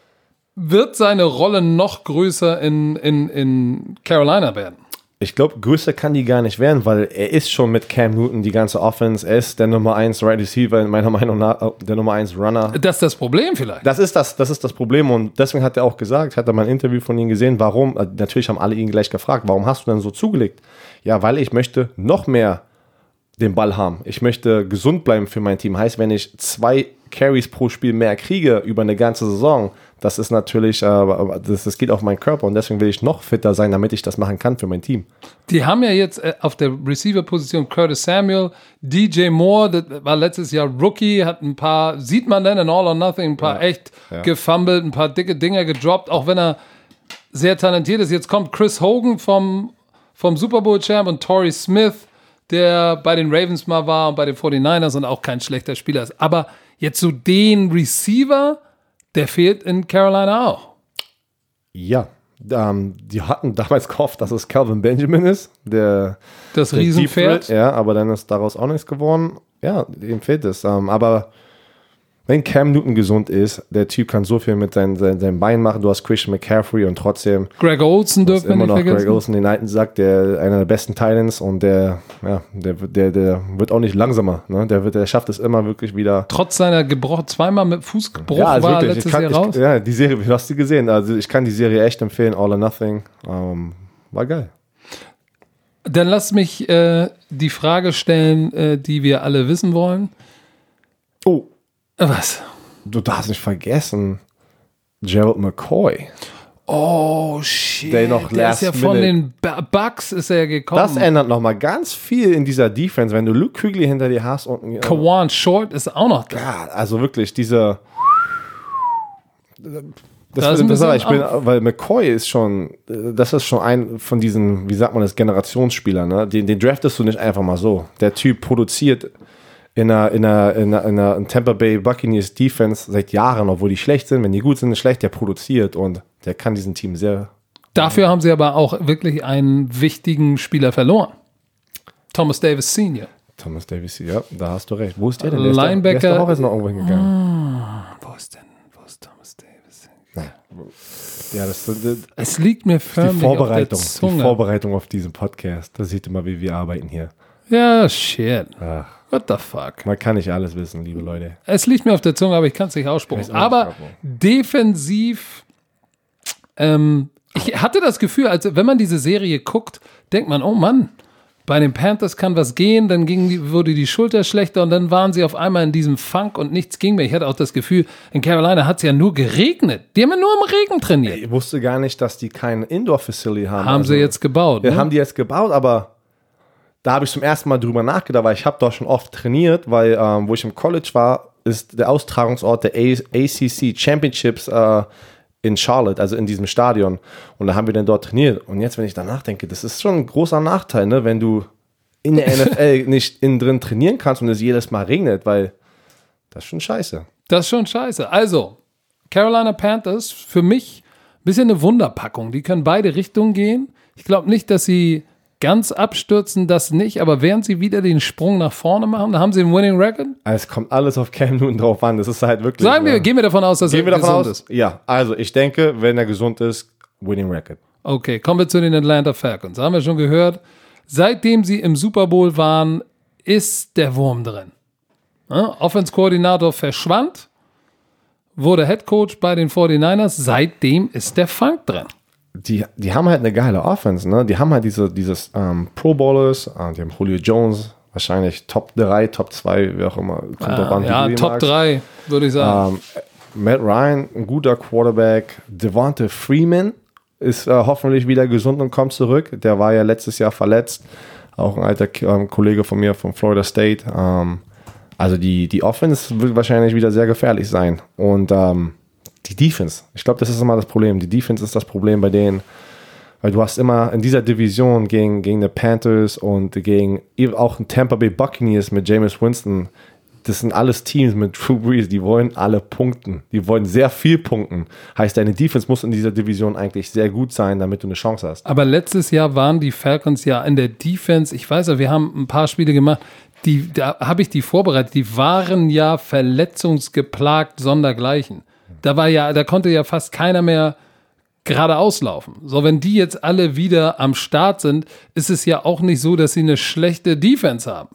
wird seine Rolle noch größer in, in, in Carolina werden? Ich glaube, größer kann die gar nicht werden, weil er ist schon mit Cam Newton die ganze Offense. Er ist der Nummer eins Right Receiver, in meiner Meinung nach der Nummer eins Runner. Das ist das Problem vielleicht. Das ist das, das ist das Problem und deswegen hat er auch gesagt, hat er mal ein Interview von ihm gesehen, warum, natürlich haben alle ihn gleich gefragt, warum hast du denn so zugelegt? Ja, weil ich möchte noch mehr den Ball haben. Ich möchte gesund bleiben für mein Team. Heißt, wenn ich zwei Carries pro Spiel mehr kriege über eine ganze Saison, das ist natürlich, äh, das, das geht auf meinen Körper und deswegen will ich noch fitter sein, damit ich das machen kann für mein Team. Die haben ja jetzt äh, auf der Receiver-Position Curtis Samuel, D J Moore, das war letztes Jahr Rookie, hat ein paar, sieht man dann in All or Nothing, ein paar ja, echt ja. gefummelt, ein paar dicke Dinger gedroppt, auch wenn er sehr talentiert ist. Jetzt kommt Chris Hogan vom, vom Super Bowl-Champ und Torrey Smith, der bei den Ravens mal war und bei den forty-niners und auch kein schlechter Spieler ist. Aber jetzt so den Receiver, der fehlt in Carolina auch. Ja, ähm, die hatten damals gehofft, dass es Calvin Benjamin ist, der das der Riesenpferd. Ja, aber dann ist daraus auch nichts geworden. Ja, ihm fehlt es. Ähm, aber wenn Cam Newton gesund ist, der Typ kann so viel mit seinen, seinen, seinen Beinen machen. Du hast Christian McCaffrey und trotzdem Greg Olsen dürfen wir immer nicht noch vergessen. Greg Olsen, den alten Sack, der einer der besten Titans und der, ja, der, der, der wird auch nicht langsamer. Ne? Der, wird, der schafft es immer wirklich wieder. Trotz seiner gebrochen, zweimal mit Fußgebruch ja, also war wirklich, letztes kann, Jahr raus. Ich, ja, die Serie, wie hast du gesehen? Also ich kann die Serie echt empfehlen, All or Nothing. Ähm, war geil. Dann lass mich äh, die Frage stellen, äh, die wir alle wissen wollen. Oh. Was? Du darfst nicht vergessen, Gerald McCoy. Oh, shit. Der noch der ist ja von minute. den Bucks ist er gekommen. Das ändert nochmal ganz viel in dieser Defense, wenn du Luke Kuechly hinter dir hast. und äh, Kawan Short ist auch noch da. Ja, also wirklich, diese das, Da ist das, ein das aber, ich bisschen bin, weil McCoy ist schon, das ist schon ein von diesen, wie sagt man das, Generationsspielern, ne? Den, den draftest du nicht einfach mal so. Der Typ produziert in einer, in einer, in einer, in einer Tampa Bay Buccaneers Defense seit Jahren, obwohl die schlecht sind. Wenn die gut sind, ist schlecht, der produziert und der kann diesen Team sehr. Dafür haben sie aber auch wirklich einen wichtigen Spieler verloren. Thomas Davis Senior Thomas Davis, ja, da hast du recht. Wo ist der denn? Linebacker. Der ist, der ist doch auch jetzt noch irgendwo hingegangen. Ah, wo ist denn, wo ist Thomas Davis? Ja, das, das, Es liegt mir förmlich die Vorbereitung, auf der Zunge. die Vorbereitung auf diesen Podcast. Da sieht immer, wie wir arbeiten hier. Ja, shit. Ach, What the fuck? man kann nicht alles wissen, liebe Leute. Es liegt mir auf der Zunge, aber ich kann es nicht aussprechen. Ich weiß auch Aber nicht, warum. defensiv, ähm, ich hatte das Gefühl, als wenn man diese Serie guckt, denkt man, oh Mann, bei den Panthers kann was gehen, dann ging die, wurde die Schulter schlechter und dann waren sie auf einmal in diesem Funk und nichts ging mehr. Ich hatte auch das Gefühl, in Carolina hat es ja nur geregnet. Die haben ja nur im Regen trainiert. Ich wusste gar nicht, dass die kein Indoor-Facility haben. Haben also, sie jetzt gebaut. Ja, Ne? haben die jetzt gebaut, aber da habe ich zum ersten Mal drüber nachgedacht, weil ich habe doch schon oft trainiert, weil ähm, wo ich im College war, ist der Austragungsort der A C C Championships äh, in Charlotte, also in diesem Stadion. Und da haben wir dann dort trainiert. Und jetzt, wenn ich danach denke, das ist schon ein großer Nachteil, ne? Wenn du in der N F L nicht innen drin trainieren kannst und es jedes Mal regnet, weil das ist schon scheiße. Das ist schon scheiße. Also, Carolina Panthers, für mich ein bisschen eine Wunderpackung. Die können beide Richtungen gehen. Ich glaube nicht, dass sie ganz abstürzen, das nicht, aber während sie wieder den Sprung nach vorne machen, dann haben sie einen Winning Record. Es kommt alles auf Cam Newton drauf an. Das ist halt wirklich. Sagen wir, ne? gehen wir davon aus, dass Gehen er wir davon gesund aus? ist. Ja, also ich denke, wenn er gesund ist, Winning Record. Okay, kommen wir zu den Atlanta Falcons. Haben wir schon gehört. Seitdem sie im Super Bowl waren, ist der Wurm drin. Ja, Offense-Koordinator verschwand, wurde Head Coach bei den forty-niners. Seitdem ist der Funk drin. Die, die haben halt eine geile Offense, ne? Die haben halt diese dieses ähm, Pro Bowlers, äh, die haben Julio Jones, wahrscheinlich Top drei, Top zwei, wie auch immer. Kommt Ah, drauf an, wie ja, du ihn Top magst. drei, würde ich sagen. Ähm, Matt Ryan, ein guter Quarterback. Devonta Freeman ist äh, hoffentlich wieder gesund und kommt zurück. Der war ja letztes Jahr verletzt. Auch ein alter ähm, Kollege von mir von Florida State. Ähm, also die, die Offense wird wahrscheinlich wieder sehr gefährlich sein. Und ähm, die Defense, ich glaube, das ist immer das Problem. Die Defense ist das Problem bei denen, weil du hast immer in dieser Division gegen, gegen die Panthers und gegen auch ein Tampa Bay Buccaneers mit Jameis Winston, das sind alles Teams mit Drew Brees, die wollen alle punkten. Die wollen sehr viel punkten. Heißt, deine Defense muss in dieser Division eigentlich sehr gut sein, damit du eine Chance hast. Aber letztes Jahr waren die Falcons ja in der Defense, ich weiß ja, wir haben ein paar Spiele gemacht, die, da habe ich die vorbereitet, die waren ja verletzungsgeplagt sondergleichen. da war ja, da konnte ja fast keiner mehr geradeaus laufen. So, wenn die jetzt alle wieder am Start sind, ist es ja auch nicht so, dass sie eine schlechte Defense haben.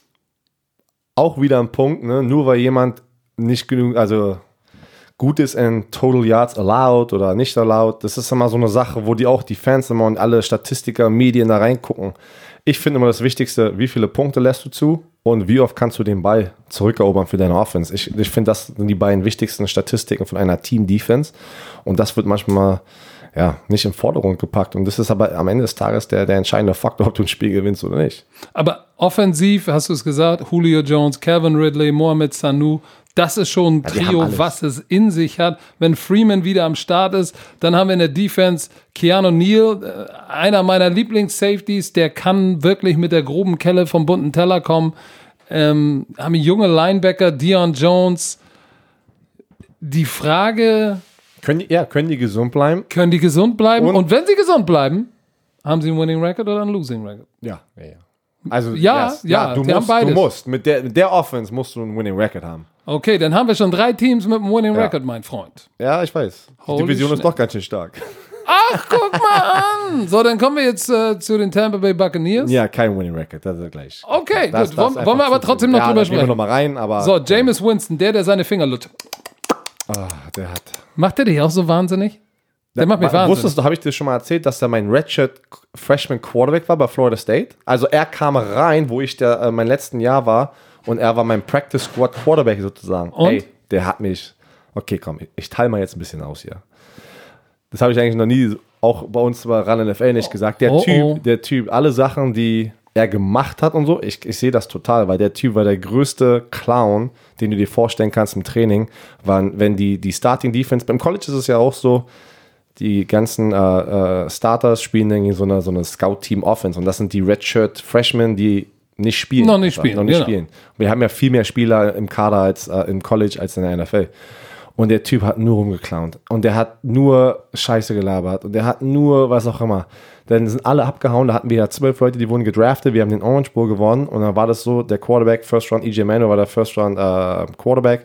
Auch wieder ein Punkt, ne? Nur weil jemand nicht genug, also gut ist in Total Yards allowed oder nicht allowed, das ist immer so eine Sache, wo die auch die Fans immer und alle Statistiker, Medien da reingucken. Ich finde immer das Wichtigste, wie viele Punkte lässt du zu und wie oft kannst du den Ball zurückerobern für deine Offense. Ich, ich finde, das sind die beiden wichtigsten Statistiken von einer Team-Defense und das wird manchmal ja, nicht in Vordergrund gepackt und das ist aber am Ende des Tages der, der entscheidende Faktor, ob du ein Spiel gewinnst oder nicht. Aber offensiv, hast du es gesagt, Julio Jones, Calvin Ridley, Mohamed Sanu, das ist schon ein Trio, ja, was es in sich hat. Wenn Freeman wieder am Start ist, dann haben wir in der Defense Keanu Neal, einer meiner Lieblings-Safeties, der kann wirklich mit der groben Kelle vom bunten Teller kommen. Ähm, haben junge Linebacker, Deion Jones. Die Frage... Können die, ja, können die gesund bleiben? Können die gesund bleiben? Und, und wenn sie gesund bleiben, haben sie einen Winning Record oder einen Losing Record? Ja, ja, ja. Also, ja, yes. ja, ja, du die musst, haben beides. Du musst, mit der, mit der Offense musst du einen Winning Record haben. Okay, dann haben wir schon drei Teams mit einem Winning ja. Record, mein Freund. Ja, ich weiß. Die Holy Division Schnitt. ist doch ganz schön stark. Ach, guck mal an! So, dann kommen wir jetzt äh, zu den Tampa Bay Buccaneers. Ja, kein Winning Record, das ist gleich. Okay, das, gut. das wollen, wollen wir aber trotzdem noch ja, drüber da gehen wir sprechen? noch mal rein, aber So, Jameis Winston, der, der seine Finger lutscht. Ah, der hat... Macht der dich auch so wahnsinnig? Der macht mich Wa- wahnsinnig. Wusstest du, habe ich dir schon mal erzählt, dass der mein Redshirt Freshman Quarterback war bei Florida State? Also er kam rein, wo ich der, äh, mein letzten Jahr war und er war mein Practice Squad Quarterback sozusagen. Und? Ey, der hat mich... Okay, komm, ich, ich teile mal jetzt ein bisschen aus hier. Das habe ich eigentlich noch nie, auch bei uns bei Run N F L nicht gesagt. Der Oh, Typ, oh. der Typ, alle Sachen, die er gemacht hat und so, ich, ich sehe das total, weil der Typ war der größte Clown, den du dir vorstellen kannst im Training, waren, wenn die, die Starting Defense, beim College ist es ja auch so, die ganzen äh, äh, Starters spielen dann gegen so eine, so eine Scout-Team-Offense und das sind die Redshirt-Freshmen, die nicht spielen. Noch nicht einfach, spielen, Noch nicht genau. spielen. Wir haben ja viel mehr Spieler im Kader als äh, im College als in der N F L. Und der Typ hat nur rumgeklaunt. Und der hat nur Scheiße gelabert. Und der hat nur was auch immer. Dann sind alle abgehauen. Da hatten wir ja zwölf Leute, die wurden gedraftet. Wir haben den Orange Bowl gewonnen. Und dann war das so, der Quarterback, First Round, E J Manuel war der First Round äh, Quarterback.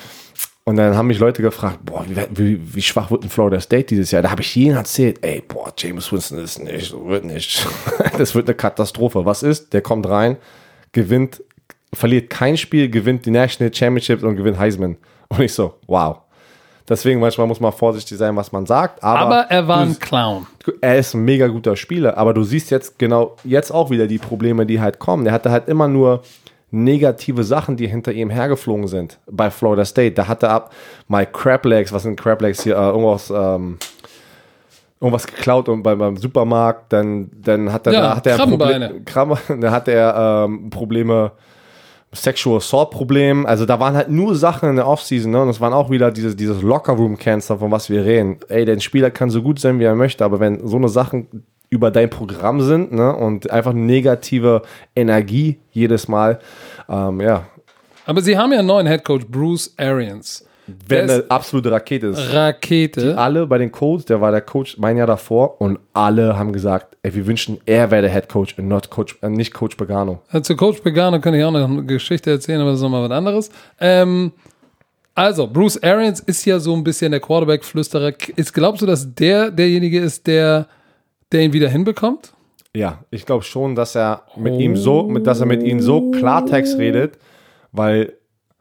Und dann haben mich Leute gefragt, boah, wie, wie, wie schwach wird denn Florida State dieses Jahr? Da habe ich jedem erzählt, ey, boah, Jameis Winston ist nicht, wird nicht. Das wird eine Katastrophe. Was ist? Der kommt rein, gewinnt, verliert kein Spiel, gewinnt die National Championship und gewinnt Heisman. Und ich so, wow. Deswegen manchmal muss man vorsichtig sein, was man sagt. Aber, Aber er war du, ein Clown. er ist ein mega guter Spieler. Aber du siehst jetzt genau, jetzt auch wieder die Probleme, die halt kommen. Der hatte halt immer nur negative Sachen, die hinter ihm hergeflogen sind bei Florida State. Da hat er ab Mike Crablegs, was sind Crablegs hier, äh, irgendwas, ähm, irgendwas geklaut und beim, beim Supermarkt, dann, dann hat er, Ja, da hat er Krabbenbeine. Proble- Krabbe, dann hat er ähm, Probleme, Sexual Assault Problem, also da waren halt nur Sachen in der Offseason, ne? Und es waren auch wieder dieses, dieses Locker-Room-Cancer, von was wir reden. Ey, der Spieler kann so gut sein, wie er möchte, aber wenn so eine Sachen über dein Programm sind, ne, und einfach negative Energie jedes Mal, ähm, ja, Aber sie haben ja einen neuen Headcoach, Bruce Arians. wenn Der eine absolute Rakete ist. ist Rakete. Alle bei den Colts, der war der Coach mein Jahr davor und alle haben gesagt, ey, wir wünschen, er wäre der Head Coach und not Coach, äh, nicht Coach Pagano. Äh, Zu Coach Pagano kann ich auch noch eine Geschichte erzählen, aber das ist nochmal was anderes. Ähm, also, Bruce Arians ist ja so ein bisschen der Quarterback-Flüsterer. Ist, glaubst du, dass der derjenige ist, der, der ihn wieder hinbekommt? Ja, ich glaube schon, dass er mit ihm so, mit, dass er mit ihnen so Klartext redet, weil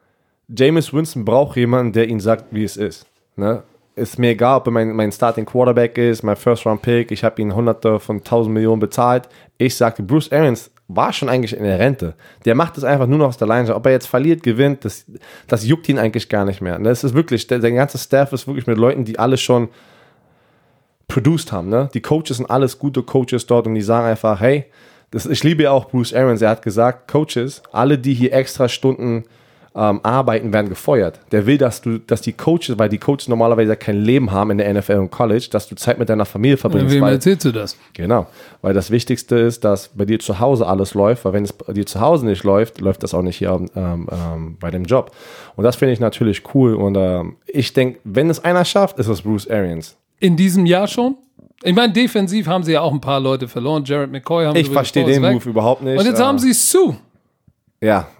Jameis Winston braucht jemanden, der ihm sagt, wie es ist. Ne? Ist mir egal, ob er mein, mein Starting Quarterback ist, mein First-Round-Pick, ich habe ihn hunderte von tausend Millionen bezahlt. Ich sagte, Bruce Arians war schon eigentlich in der Rente. Der macht es einfach nur noch aus der Leidenschaft. Ob er jetzt verliert, gewinnt, das, das juckt ihn eigentlich gar nicht mehr. Das ist wirklich, der, der ganze Staff ist wirklich mit Leuten, die alles schon produced haben. Ne? Die Coaches sind alles gute Coaches dort und die sagen einfach, hey, das, ich liebe ja auch Bruce Arians, er hat gesagt, Coaches, alle, die hier extra Stunden ähm, arbeiten, werden gefeuert. Der will, dass du, dass die Coaches, weil die Coaches normalerweise kein Leben haben in der N F L und College, dass du Zeit mit deiner Familie verbringst. Wem weil, erzählst du das? Genau, weil das Wichtigste ist, dass bei dir zu Hause alles läuft, weil wenn es bei dir zu Hause nicht läuft, läuft das auch nicht hier ähm, ähm, bei dem Job. Und das finde ich natürlich cool und ähm, ich denke, wenn es einer schafft, ist es Bruce Arians. In diesem Jahr schon? Ich meine, defensiv haben sie ja auch ein paar Leute verloren. Jared McCoy haben Ich sie verstehe bevor den es weg. Move überhaupt nicht. Und jetzt äh, haben sie Sue. Ja, ja.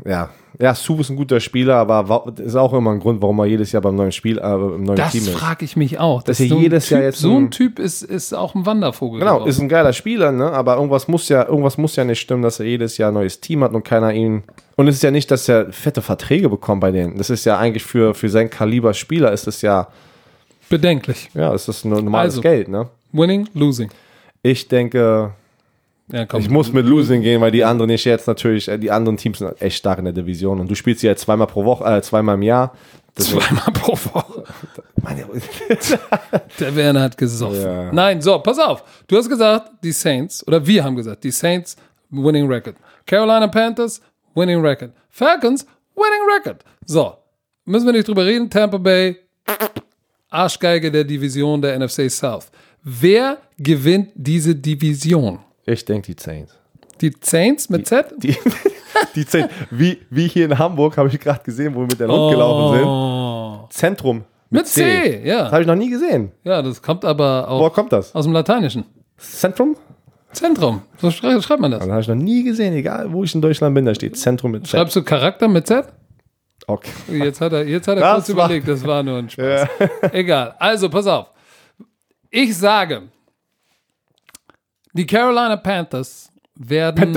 Ja, Sue ist ein guter Spieler, aber wa- ist auch immer ein Grund, warum er jedes Jahr beim neuen Spiel, äh, im neuen Das Team ist. frage ich mich auch. Dass er so ein jedes typ, Jahr jetzt so ein- ein Typ ist, ist auch ein Wandervogel. Genau, geworden. ist ein geiler Spieler, ne? Aber irgendwas muss ja, irgendwas muss ja nicht stimmen, dass er jedes Jahr ein neues Team hat und keiner ihn. Und es ist ja nicht, dass er fette Verträge bekommt bei denen. Das ist ja eigentlich für, für sein Kaliber Spieler ist es ja, Bedenklich. ja, ist das nur normales Also. Geld, ne? Winning, losing. Ich denke, Ja, komm. ich muss mit Losing gehen, weil die anderen nicht jetzt natürlich, äh, die anderen Teams sind echt stark in der Division und du spielst sie ja zweimal pro Woche, äh, zweimal im Jahr. Deswegen- Zweimal pro Woche. Meine- Der Werner hat gesoffen. Ja. Nein, so, pass auf. Du hast gesagt, die Saints, oder wir haben gesagt, die Saints, winning record. Carolina Panthers, winning record. Falcons, winning record. So, müssen wir nicht drüber reden. Tampa Bay, Arschgeige der Division der N F C South. Wer gewinnt diese Division? Ich denke die Saints. Die Saints mit Z? Die, die Saints, wie, wie hier in Hamburg, habe ich gerade gesehen, wo wir mit der Lund gelaufen sind. Oh. Zentrum Mit C, Das ja. habe ich noch nie gesehen. Ja, das kommt aber Woher auch kommt das? aus dem Lateinischen. Zentrum? Zentrum. So schrei schreibt man das. Das habe ich noch nie gesehen, egal wo ich in Deutschland bin, da steht Zentrum mit Z. Schreibst du Charakter mit Z? Okay. Jetzt hat er, jetzt hat er Das kurz war- überlegt, das war nur ein Spaß. Egal. Also, pass auf. Ich sage, die Carolina Panthers werden.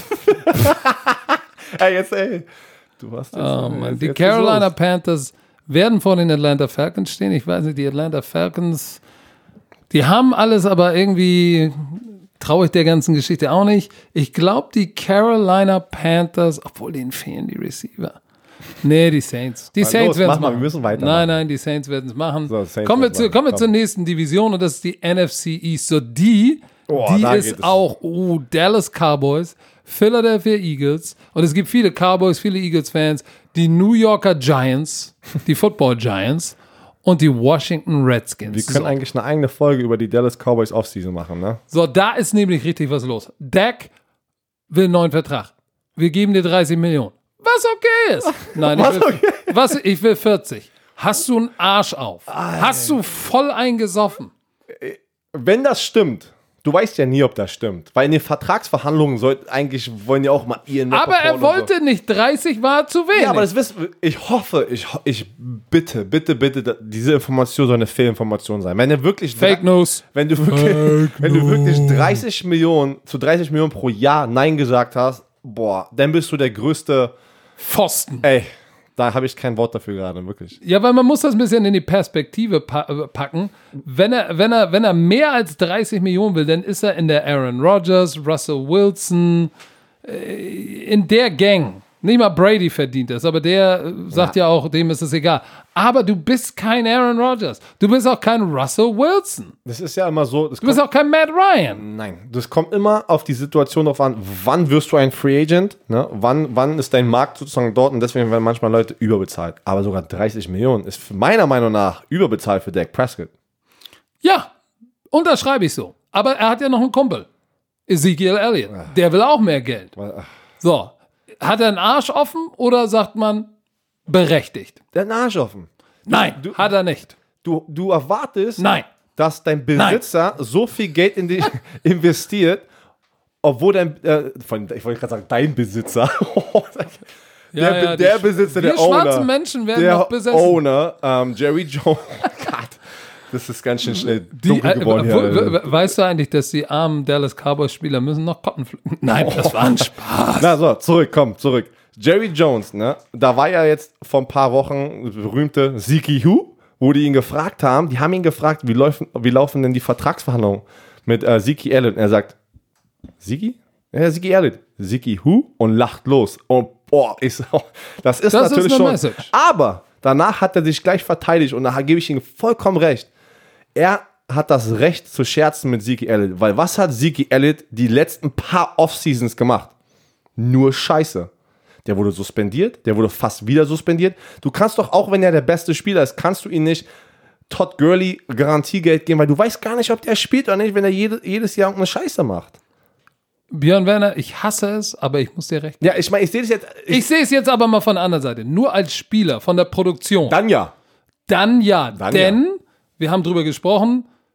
Ey, jetzt, ey. Du hast jetzt, Oh äh, Mann, jetzt, die jetzt Carolina ist los. Panthers werden vor den Atlanta Falcons stehen. Ich weiß nicht, die Atlanta Falcons, die haben alles, aber irgendwie traue ich der ganzen Geschichte auch nicht. Ich glaube, die Carolina Panthers, obwohl denen fehlen die Receiver. Nee, die Saints. Die Mal Saints los, werden es mach mal, machen. wir müssen weitermachen. Nein, nein, die Saints werden es machen. So, Saints kommen wir, werden zu, machen, kommen wir komm. zur nächsten Division und das ist die N F C East. So die, Oh, die da ist geht es. auch oh, Dallas Cowboys, Philadelphia Eagles und es gibt viele Cowboys, viele Eagles-Fans, die New Yorker Giants, die Football Giants und die Washington Redskins. Wir können so. eigentlich eine eigene Folge über die Dallas Cowboys Offseason machen, ne? so, da ist nämlich richtig was los. Dak will einen neuen Vertrag. Wir geben dir dreißig Millionen. Was okay ist. Nein, ich Was will, okay? was, ich will vierzig. Hast du einen Arsch auf? Hast du voll eingesoffen? Wenn das stimmt, du weißt ja nie, ob das stimmt. Weil in den Vertragsverhandlungen soll, eigentlich wollen ja auch mal ihr Aber er wollte nicht, dreißig war zu wenig. Ja, aber das wissen wir. Ich hoffe, ich, ho- ich bitte, bitte, bitte, da- diese Information soll eine Fehlinformation sein. Wenn er wirklich Fake drei- News. wenn du wirklich, wenn du wirklich dreißig Millionen zu dreißig Millionen pro Jahr Nein gesagt hast, boah, dann bist du der größte. Pfosten. Ey, da habe ich kein Wort dafür gerade, wirklich. Ja, weil man muss das ein bisschen in die Perspektive pa äh, packen. Wenn er, wenn, er, wenn er mehr als dreißig Millionen will, dann ist er in der Aaron Rodgers, Russell Wilson, äh, in der Gang. Nicht mal Brady verdient das, aber der äh, sagt ja. ja auch, dem ist es egal. Aber du bist kein Aaron Rodgers. Du bist auch kein Russell Wilson. Das ist ja immer so. Das Du bist auch kein Matt Ryan. Nein, das kommt immer auf die Situation drauf an, wann wirst du ein Free Agent, ne? wann, wann ist dein Markt sozusagen dort und deswegen werden manchmal Leute überbezahlt. Aber sogar dreißig Millionen ist meiner Meinung nach überbezahlt für Dak Prescott. Ja, unterschreibe ich so. Aber er hat ja noch einen Kumpel. Ezekiel Elliott. Der will auch mehr Geld. Weil, ach, So, hat er einen Arsch offen oder sagt man berechtigt? der hat einen Arsch offen. Nein, du- hat er nicht. Du, du erwartest, Nein. dass dein Besitzer so viel Geld in dich investiert, obwohl dein, äh, von, ich wollte gerade sagen, dein Besitzer, der, Ja, ja, der die- Besitzer, wir der Owner, schwarzen Menschen werden der noch besessen. Owner, ähm, Jerry Jones, Gott, das ist ganz schön schnell Die, dunkel äh, geworden wo, hier. we- weißt du eigentlich, dass die armen Dallas Cowboys-Spieler müssen noch Cotton pflücken? Nein, das war ein Spaß. Na so, zurück, komm, zurück. Jerry Jones, ne, da war ja jetzt vor ein paar Wochen das berühmte Zeke Who, wo die ihn gefragt haben, die haben ihn gefragt, wie laufen, wie laufen denn die Vertragsverhandlungen mit äh, Zeke Elliott? Und er sagt, Zeke? Ja, Zeke Elliott. Zeke Who? Und lacht los. Und boah, ich so, das ist Das ist natürlich eine schon. Message. Aber danach hat er sich gleich verteidigt und da gebe ich ihm vollkommen recht. Er hat das Recht zu scherzen mit Zeke Elliott, weil was hat Zeke Elliott die letzten paar Off-Seasons gemacht? Nur Scheiße. Der wurde suspendiert, der wurde fast wieder suspendiert. Du kannst doch, auch wenn er der beste Spieler ist, kannst du ihn nicht Todd Gurley Garantiegeld geben, weil du weißt gar nicht, ob der spielt oder nicht, wenn er jede, jedes Jahr irgendeine Scheiße macht. Björn Werner, ich hasse es, aber ich muss dir recht geben. Ja, ich meine, ich sehe das jetzt. Ich, Ich sehe es jetzt aber mal von der anderen Seite. Nur als Spieler von der Produktion. dann ja. Dann ja, Dann denn wir haben drüber gesprochen,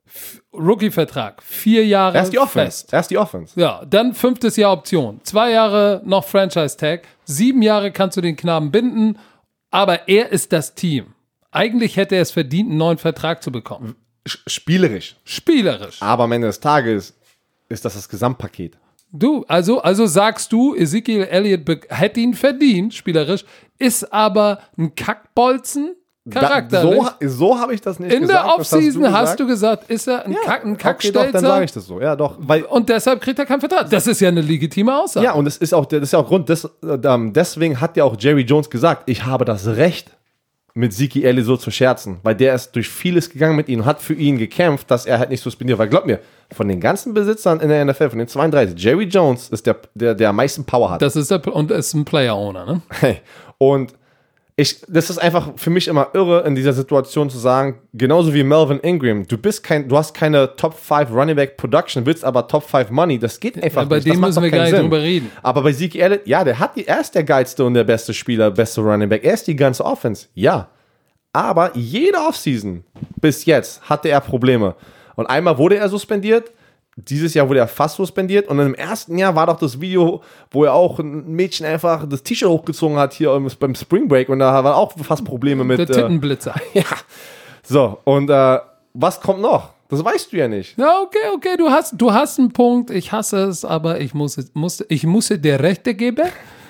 Rookie-Vertrag, vier Jahre Erst die Offense. fest. Erst die Offense. Ja, dann fünftes Jahr Option. Zwei Jahre noch Franchise-Tag. Sieben Jahre kannst du den Knaben binden, aber er ist das Team. Eigentlich hätte er es verdient, einen neuen Vertrag zu bekommen. Spielerisch. Spielerisch. Aber am Ende des Tages ist das das Gesamtpaket. Du, also, also sagst du, Ezekiel Elliott be- hätte ihn verdient, spielerisch, ist aber ein Kackbolzen charakterlich. Da, so so habe ich das nicht In gesagt. der Offseason hast, hast du gesagt, ist er ein, ja, Kack, ein okay, Kackstelzer? doch, dann sage ich das so. Ja, doch. Weil, Und deshalb kriegt er keinen Vertrag. Das ist ja eine legitime Aussage. ja, und es ist auch, das ist ja auch Grund, des, ähm, deswegen hat ja auch Jerry Jones gesagt, ich habe das Recht, mit Zeke Elliott so zu scherzen, weil der ist durch vieles gegangen mit ihm und hat für ihn gekämpft, dass er halt nicht suspendiert. Weil glaub mir, von den ganzen Besitzern in der N F L, von den zweiunddreißig, Jerry Jones ist der, der, der am meisten Power hat. Das ist der, und ist ein Player-Owner, ne? Hey, und ich, das ist einfach für mich immer irre, in dieser Situation zu sagen, genauso wie Melvin Ingram, du bist kein, du hast keine Top fünf Running Back Production, willst aber Top fünf Money, das geht einfach Ja, bei nicht. dem Das macht müssen doch wir keinen gar nicht Sinn. drüber reden. Aber bei Zeke Elliott, ja, der hat die, er ist der geilste und der beste Spieler, beste Running Back, er ist die ganze Offense, ja. Aber jede Offseason bis jetzt hatte er Probleme. Und einmal wurde er suspendiert, dieses Jahr wurde er fast suspendiert und im ersten Jahr war doch das Video, wo er auch ein Mädchen einfach das T-Shirt hochgezogen hat hier beim Spring Break und da waren auch fast Probleme mit. Der Tittenblitzer. Äh, ja. So, und äh, was kommt noch? Das weißt du ja nicht. Ja, okay, okay, du hast, du hast einen Punkt, ich hasse es, aber ich muss, muss, ich muss dir Rechte geben.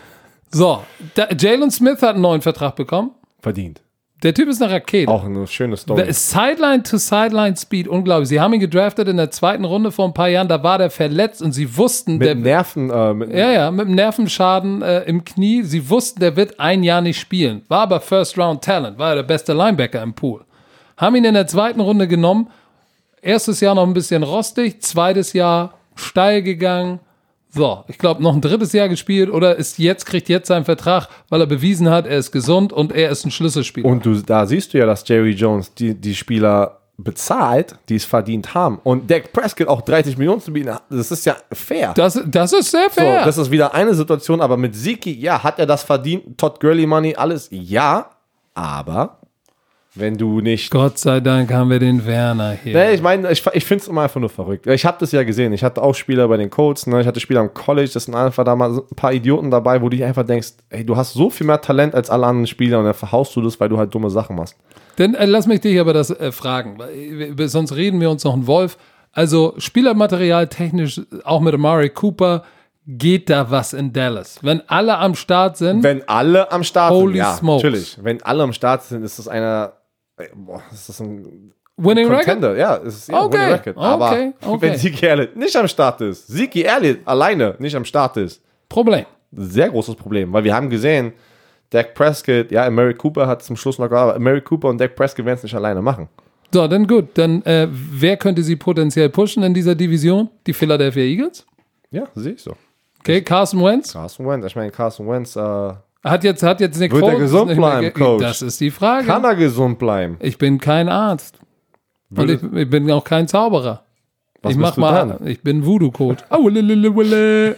So, da, Jalen Smith hat einen neuen Vertrag bekommen. Verdient. Der Typ ist eine Rakete. Auch eine schöne Story. Sideline to Sideline Speed, unglaublich. Sie haben ihn gedraftet in der zweiten Runde vor ein paar Jahren, da war der verletzt und sie wussten, Mit der Nerven. Äh, mit ja, ja, mit einem Nervenschaden äh, im Knie. Sie wussten, der wird ein Jahr nicht spielen. War aber First Round Talent, war ja der beste Linebacker im Pool. Haben ihn in der zweiten Runde genommen. Erstes Jahr noch ein bisschen rostig, zweites Jahr steil gegangen. So, ich glaube, noch ein drittes Jahr gespielt oder ist jetzt, kriegt jetzt seinen Vertrag, weil er bewiesen hat, er ist gesund und er ist ein Schlüsselspieler. Und du, da siehst du ja, dass Jerry Jones die, die Spieler bezahlt, die es verdient haben. Und Dak Prescott auch dreißig Millionen zu bieten, das ist ja fair. Das, das ist sehr so, fair. das ist wieder eine Situation, aber mit Zeke, ja, hat er das verdient? Todd Gurley Money, alles, ja, aber wenn du nicht... Gott sei Dank haben wir den Werner hier. Nee, ich meine, ich, ich finde es immer einfach nur verrückt. Ich habe das ja gesehen. Ich hatte auch Spieler bei den Colts, ne? Ich hatte Spieler am College, das sind einfach da mal ein paar Idioten dabei, wo du dich einfach denkst, ey, du hast so viel mehr Talent als alle anderen Spieler und dann verhaust du das, weil du halt dumme Sachen machst. Denn äh, lass mich dich aber das äh, fragen, weil, äh, sonst reden wir uns noch einen Wolf. Also Spielermaterial technisch, auch mit Amari Cooper, geht da was in Dallas? Wenn alle am Start sind, Wenn alle am Start Holy sind, ja, smokes. natürlich. Wenn alle am Start sind, ist das einer, ey, boah, ist das ein Winning Record? Contender. Ja, es ist ja, Okay, Winning Record. Aber okay, okay. wenn Zeke Elliott nicht am Start ist, Zeke Elliott alleine nicht am Start ist, Problem. sehr großes Problem, weil wir haben gesehen, Dak Prescott, ja, Amari Cooper hat zum Schluss noch gearbeitet, Amari Cooper und Dak Prescott werden es nicht alleine machen. So, dann gut. Dann, äh, wer könnte sie potenziell pushen in dieser Division? Die Philadelphia Eagles? Ja, sehe ich so. Okay, Carson Wentz? Carson Wentz, ich meine, Carson Wentz, äh, Hat jetzt, hat jetzt Nick Wird er Foles gesund nicht mehr bleiben, ge- Coach? Das ist die Frage. kann er gesund bleiben? Ich bin kein Arzt. Und ich, ich bin auch kein Zauberer. Was ich bist mach du mal, dann? ich bin Voodoo-Code. Au, lille, wille.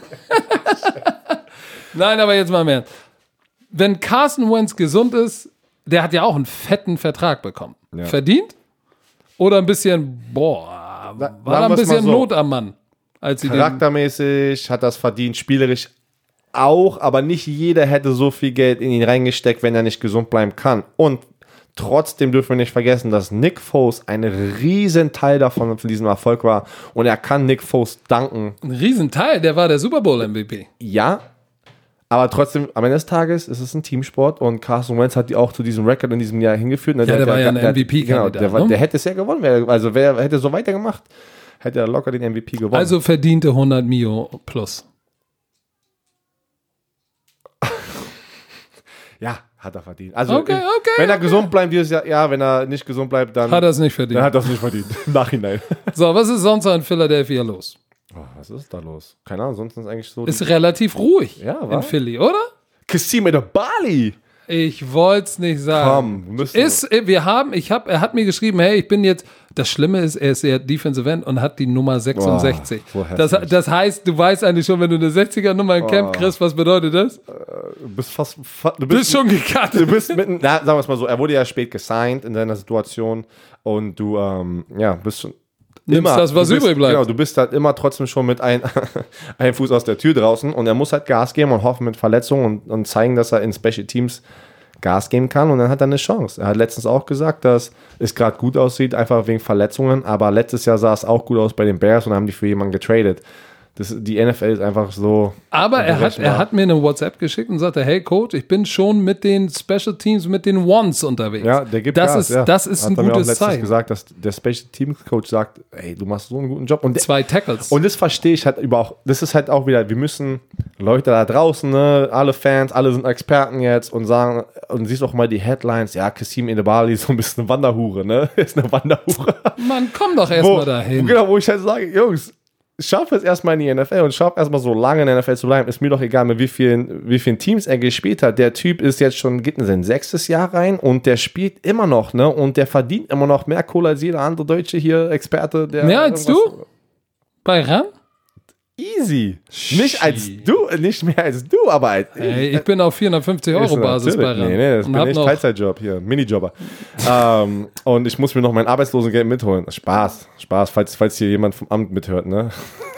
Nein, aber jetzt mal mehr. Wenn Carson Wentz gesund ist, der hat ja auch einen fetten Vertrag bekommen. Ja. Verdient? Oder ein bisschen, boah, war sagen da ein wir's mal bisschen so. Not am Mann. Als sie den, Charaktermäßig hat das verdient, spielerisch auch, aber nicht jeder hätte so viel Geld in ihn reingesteckt, wenn er nicht gesund bleiben kann. Und trotzdem dürfen wir nicht vergessen, dass Nick Foles ein riesen Teil davon von diesem Erfolg war. Und er kann Nick Foles danken. ein Riesenteil, der war der Super Bowl M V P. Ja, aber trotzdem, am Ende des Tages ist es ein Teamsport und Carson Wentz hat die auch zu diesem Rekord in diesem Jahr hingeführt. Ja, der war ja ein der- M V P-Kandidat, Genau, der, war- ne? der hätte es ja gewonnen. Wer- Also wer hätte so weitergemacht, hätte er locker den M V P gewonnen. Also verdiente hundert Mio plus. ja, hat er verdient. Also Okay, okay, wenn er okay. gesund bleibt dieses Jahr, ja, wenn er nicht gesund bleibt, dann Hat er es nicht verdient. dann hat er es nicht verdient. Im Nachhinein. So, was ist sonst in Philadelphia los? Oh, was ist da los? Keine Ahnung, sonst ist eigentlich so. Ist relativ ruhig Ja, in wa? Philly, oder? Kassim Bali. Ich wollte es nicht sagen. Komm, wir müssen. Ist, wir haben, ich hab, er hat mir geschrieben, hey, ich bin jetzt, das Schlimme ist, er ist ja Defensive End und hat die Nummer sechsundsechzig. Oh, das, das heißt, du weißt eigentlich schon, wenn du eine sechziger-Nummer im Camp kriegst, was bedeutet das? Du bist fast, fa- du Du bist, bist schon gekartet. du bist mitten, na, sagen wir es mal so, er wurde ja spät gesigned in deiner Situation und du, ähm, ja, bist schon Nimmst immer, das, was du bist, übrig bleibt. Genau, du bist halt immer trotzdem schon mit ein, einem Fuß aus der Tür draußen und er muss halt Gas geben und hoffen mit Verletzungen und, und zeigen, dass er in Special Teams Gas geben kann und dann hat er eine Chance. Er hat letztens auch gesagt, dass es gerade gut aussieht, einfach wegen Verletzungen, aber letztes Jahr sah es auch gut aus bei den Bears und haben die für jemanden getradet. Das, die N F L ist einfach so. Aber er hat, er hat mir eine WhatsApp geschickt und sagte, hey Coach, ich bin schon mit den Special Teams, mit den Ones unterwegs. Ja, der gibt das Gas, ist, ja. das ist hat ein er mir auch gutes letztens Zeichen. gesagt, dass der Special Teams Coach sagt, ey, du machst so einen guten Job. Und der, Zwei Tackles. Und das verstehe ich halt über auch, das ist halt auch wieder, wir müssen Leute da draußen, ne, alle Fans, alle sind Experten jetzt und sagen, und siehst auch mal die Headlines, ja, Kassim Edebali ist so ein bisschen eine Wanderhure, ne, ist eine Wanderhure. Mann, komm doch Wo, erstmal dahin. genau, wo ich halt sage, Jungs, schaff es erstmal in die N F L und schaff erstmal so lange in der N F L zu bleiben, ist mir doch egal, mit wie vielen, wie vielen Teams er gespielt hat. Der Typ ist jetzt schon, geht in sein sechstes Jahr rein und der spielt immer noch, ne, und der verdient immer noch mehr Kohle als jeder andere Deutsche hier, Experte. Der Mehr als irgendwas- du? Bei Ran? Easy. Nicht als du, nicht mehr als du, aber als ich. Ey, ich bin auf vierhundertfünfzig Euro Basis bei Natürlich. Ran. Nee, nee, das und bin hab ich noch, Teilzeitjob hier, Minijobber. ähm, und ich muss mir noch mein Arbeitslosengeld mitholen. Spaß, Spaß, falls, falls hier jemand vom Amt mithört, ne?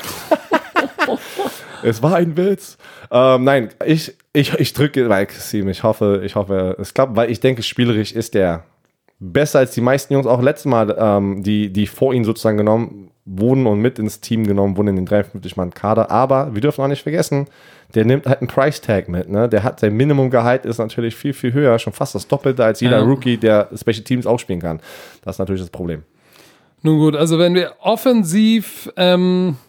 Es war ein Witz. Ähm, nein, ich, ich, ich drücke bei Kassim. Ich hoffe, ich hoffe, es klappt, weil ich denke, spielerisch ist der besser als die meisten Jungs. Auch letztes Mal, ähm, die, die vor ihm sozusagen genommen wurden und mit ins Team genommen wurden in den dreiundfünfzig-Mann-Kader. Aber wir dürfen auch nicht vergessen, der nimmt halt einen Price-Tag mit. Ne? Der hat sein Minimumgehalt ist natürlich viel, viel höher, schon fast das Doppelte als jeder Ja. Rookie, der Special Teams auch spielen kann. Das ist natürlich das Problem. Nun gut, also wenn wir offensiv ähm,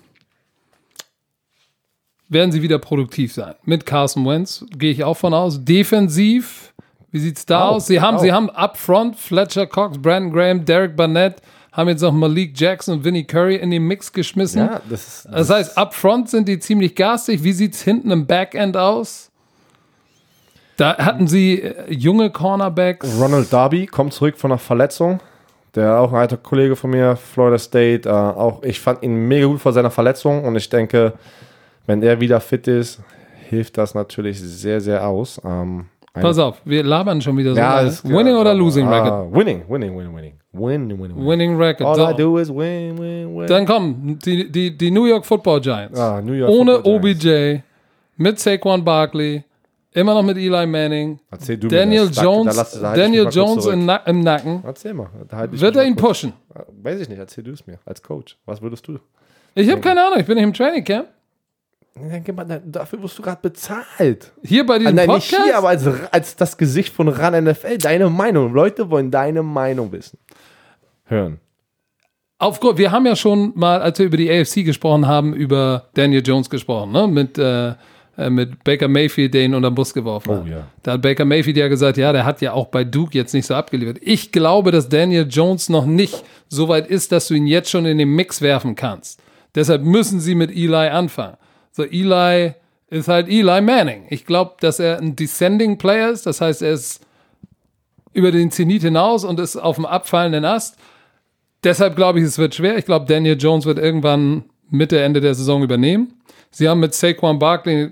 werden sie wieder produktiv sein. Mit Carson Wentz gehe ich auch von aus. Defensiv, wie sieht's da Auch, aus? Sie haben, auch. sie haben up front Fletcher Cox, Brandon Graham, Derek Barnett, haben jetzt noch Malik Jackson und Vinnie Curry in den Mix geschmissen. Ja, das ist, Das heißt, up front sind die ziemlich garstig. Wie sieht's hinten im Backend aus? Da hatten sie äh, junge Cornerbacks. Ronald Darby kommt zurück von einer Verletzung. Der auch ein alter Kollege von mir, Florida State. Äh, auch ich fand ihn mega gut vor seiner Verletzung und ich denke, wenn er wieder fit ist, hilft das natürlich sehr, sehr aus. Ähm, eine- Pass auf, wir labern schon wieder so. ja, lange. ist, Winning oder losing ah, record? Winning, winning, winning, winning. Winning, winning, winning. Winning record. All I So. do is win, win, win. Dann kommen die, die, die New York Football Giants. Ah, New York Ohne Football O B Giants. J, mit Saquon Barkley, immer noch mit Eli Manning, Erzähl du Daniel mir das. Da- Jones, da lass- da halte ich Daniel mich mal kurz Jones zurück. im, Na im Nacken. Erzähl mal. Da halte ich Wird mich er mal ihn kurz- pushen? Weiß ich nicht, erzähl du es mir als Coach. Was würdest du? Ich habe keine Ahnung, ich bin nicht im Training Camp. Dafür wirst du gerade bezahlt. Hier bei diesem Nein, nicht Podcast. hier, aber als, als das Gesicht von RAN N F L. Deine Meinung. Leute wollen deine Meinung wissen. Hören. Aufgrund, wir haben ja schon mal, als wir über die A F C gesprochen haben, über Daniel Jones gesprochen, ne? mit, äh, äh, mit Baker Mayfield, der ihn unter den Bus geworfen hat. Oh, ja. Da hat Baker Mayfield ja gesagt, ja, der hat ja auch bei Duke jetzt nicht so abgeliefert. Ich glaube, dass Daniel Jones noch nicht so weit ist, dass du ihn jetzt schon in den Mix werfen kannst. Deshalb müssen sie mit Eli anfangen. So, Eli ist halt Eli Manning. Ich glaube, dass er ein Descending Player ist, das heißt, er ist über den Zenit hinaus und ist auf dem abfallenden Ast. Deshalb glaube ich, es wird schwer. Ich glaube, Daniel Jones wird irgendwann Mitte, Ende der Saison übernehmen. Sie haben mit Saquon Barkley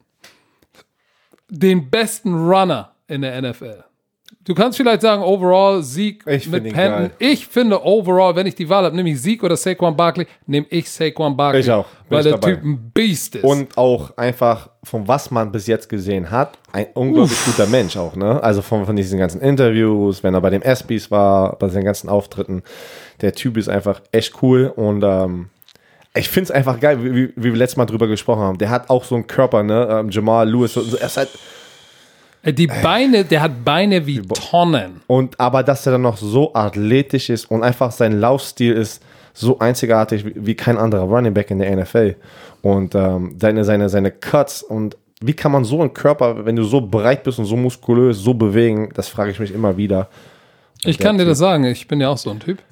den besten Runner in der N F L. Du kannst vielleicht sagen, overall Sieg Ich mit find ihn Panton. geil. Ich finde overall, wenn ich die Wahl habe, nehme ich Sieg oder Saquon Barkley, nehme ich Saquon Barkley. Ich auch. Bin Weil ich der dabei. Typ ein Biest ist. Und auch einfach, von was man bis jetzt gesehen hat, ein unglaublich guter Mensch auch, ne? Also von, von diesen ganzen Interviews, wenn er bei den ESPYs war, bei seinen ganzen Auftritten. Der Typ ist einfach echt cool und ähm, ich finde es einfach geil, wie, wie, wie wir letztes Mal drüber gesprochen haben. Der hat auch so einen Körper, ne? Ähm, Jamal Lewis, so, so, er ist halt, die Beine, der hat Beine wie Tonnen. und aber dass er dann noch so athletisch ist und einfach sein Laufstil ist so einzigartig wie, wie kein anderer Running Back in der N F L. Und ähm, seine, seine, seine Cuts und wie kann man so einen Körper, wenn du so breit bist und so muskulös, so bewegen, das frage ich mich immer wieder. Ich Der kann dir Typ. das sagen, ich bin ja auch so ein Typ.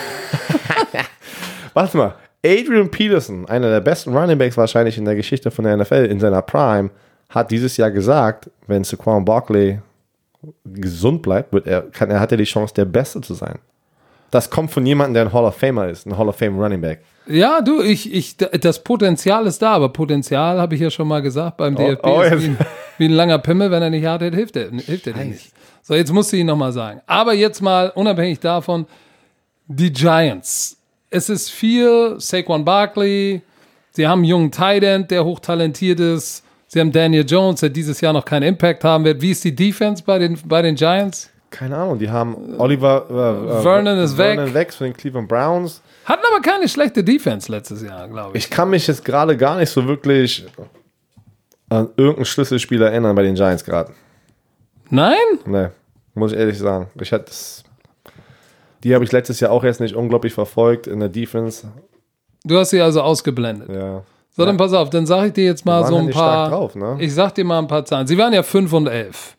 Warte mal, Adrian Peterson, einer der besten Running Backs wahrscheinlich in der Geschichte von der N F L, in seiner Prime, hat dieses Jahr gesagt, wenn Saquon Barkley gesund bleibt, wird er, kann, er hat er die Chance, der Beste zu sein. Das kommt von jemandem, der ein Hall of Famer ist, ein Hall of Fame Running Back. Ja, du, ich, ich, das Potenzial ist da, aber Potenzial, habe ich ja schon mal gesagt, beim D F B oh, ist yes. wie, ein, wie ein langer Pimmel, wenn er nicht hart hält, hilft er, hilft er dir nicht. So, jetzt musst du ihn nochmal sagen. Aber jetzt mal, unabhängig davon, die Giants. Es ist viel Saquon Barkley, sie haben einen jungen Tight End, der hochtalentiert ist, sie haben Daniel Jones, der dieses Jahr noch keinen Impact haben wird. Wie ist die Defense bei den, bei den Giants? Keine Ahnung, die haben Oliver äh, Vernon ist Vernon weg. weg von den Cleveland Browns. Hatten aber keine schlechte Defense letztes Jahr, glaube ich. Ich kann mich jetzt gerade gar nicht so wirklich an irgendeinen Schlüsselspieler erinnern bei den Giants gerade. Nein? Nee, muss ich ehrlich sagen. Ich hatte das, die habe ich letztes Jahr auch erst nicht unglaublich verfolgt in der Defense. Du hast sie also ausgeblendet. Ja. So, dann pass auf, dann sage ich dir jetzt mal waren so ja ein nicht paar. stark drauf, ne? Ich sag dir mal ein paar Zahlen. Sie waren ja fünf und elf.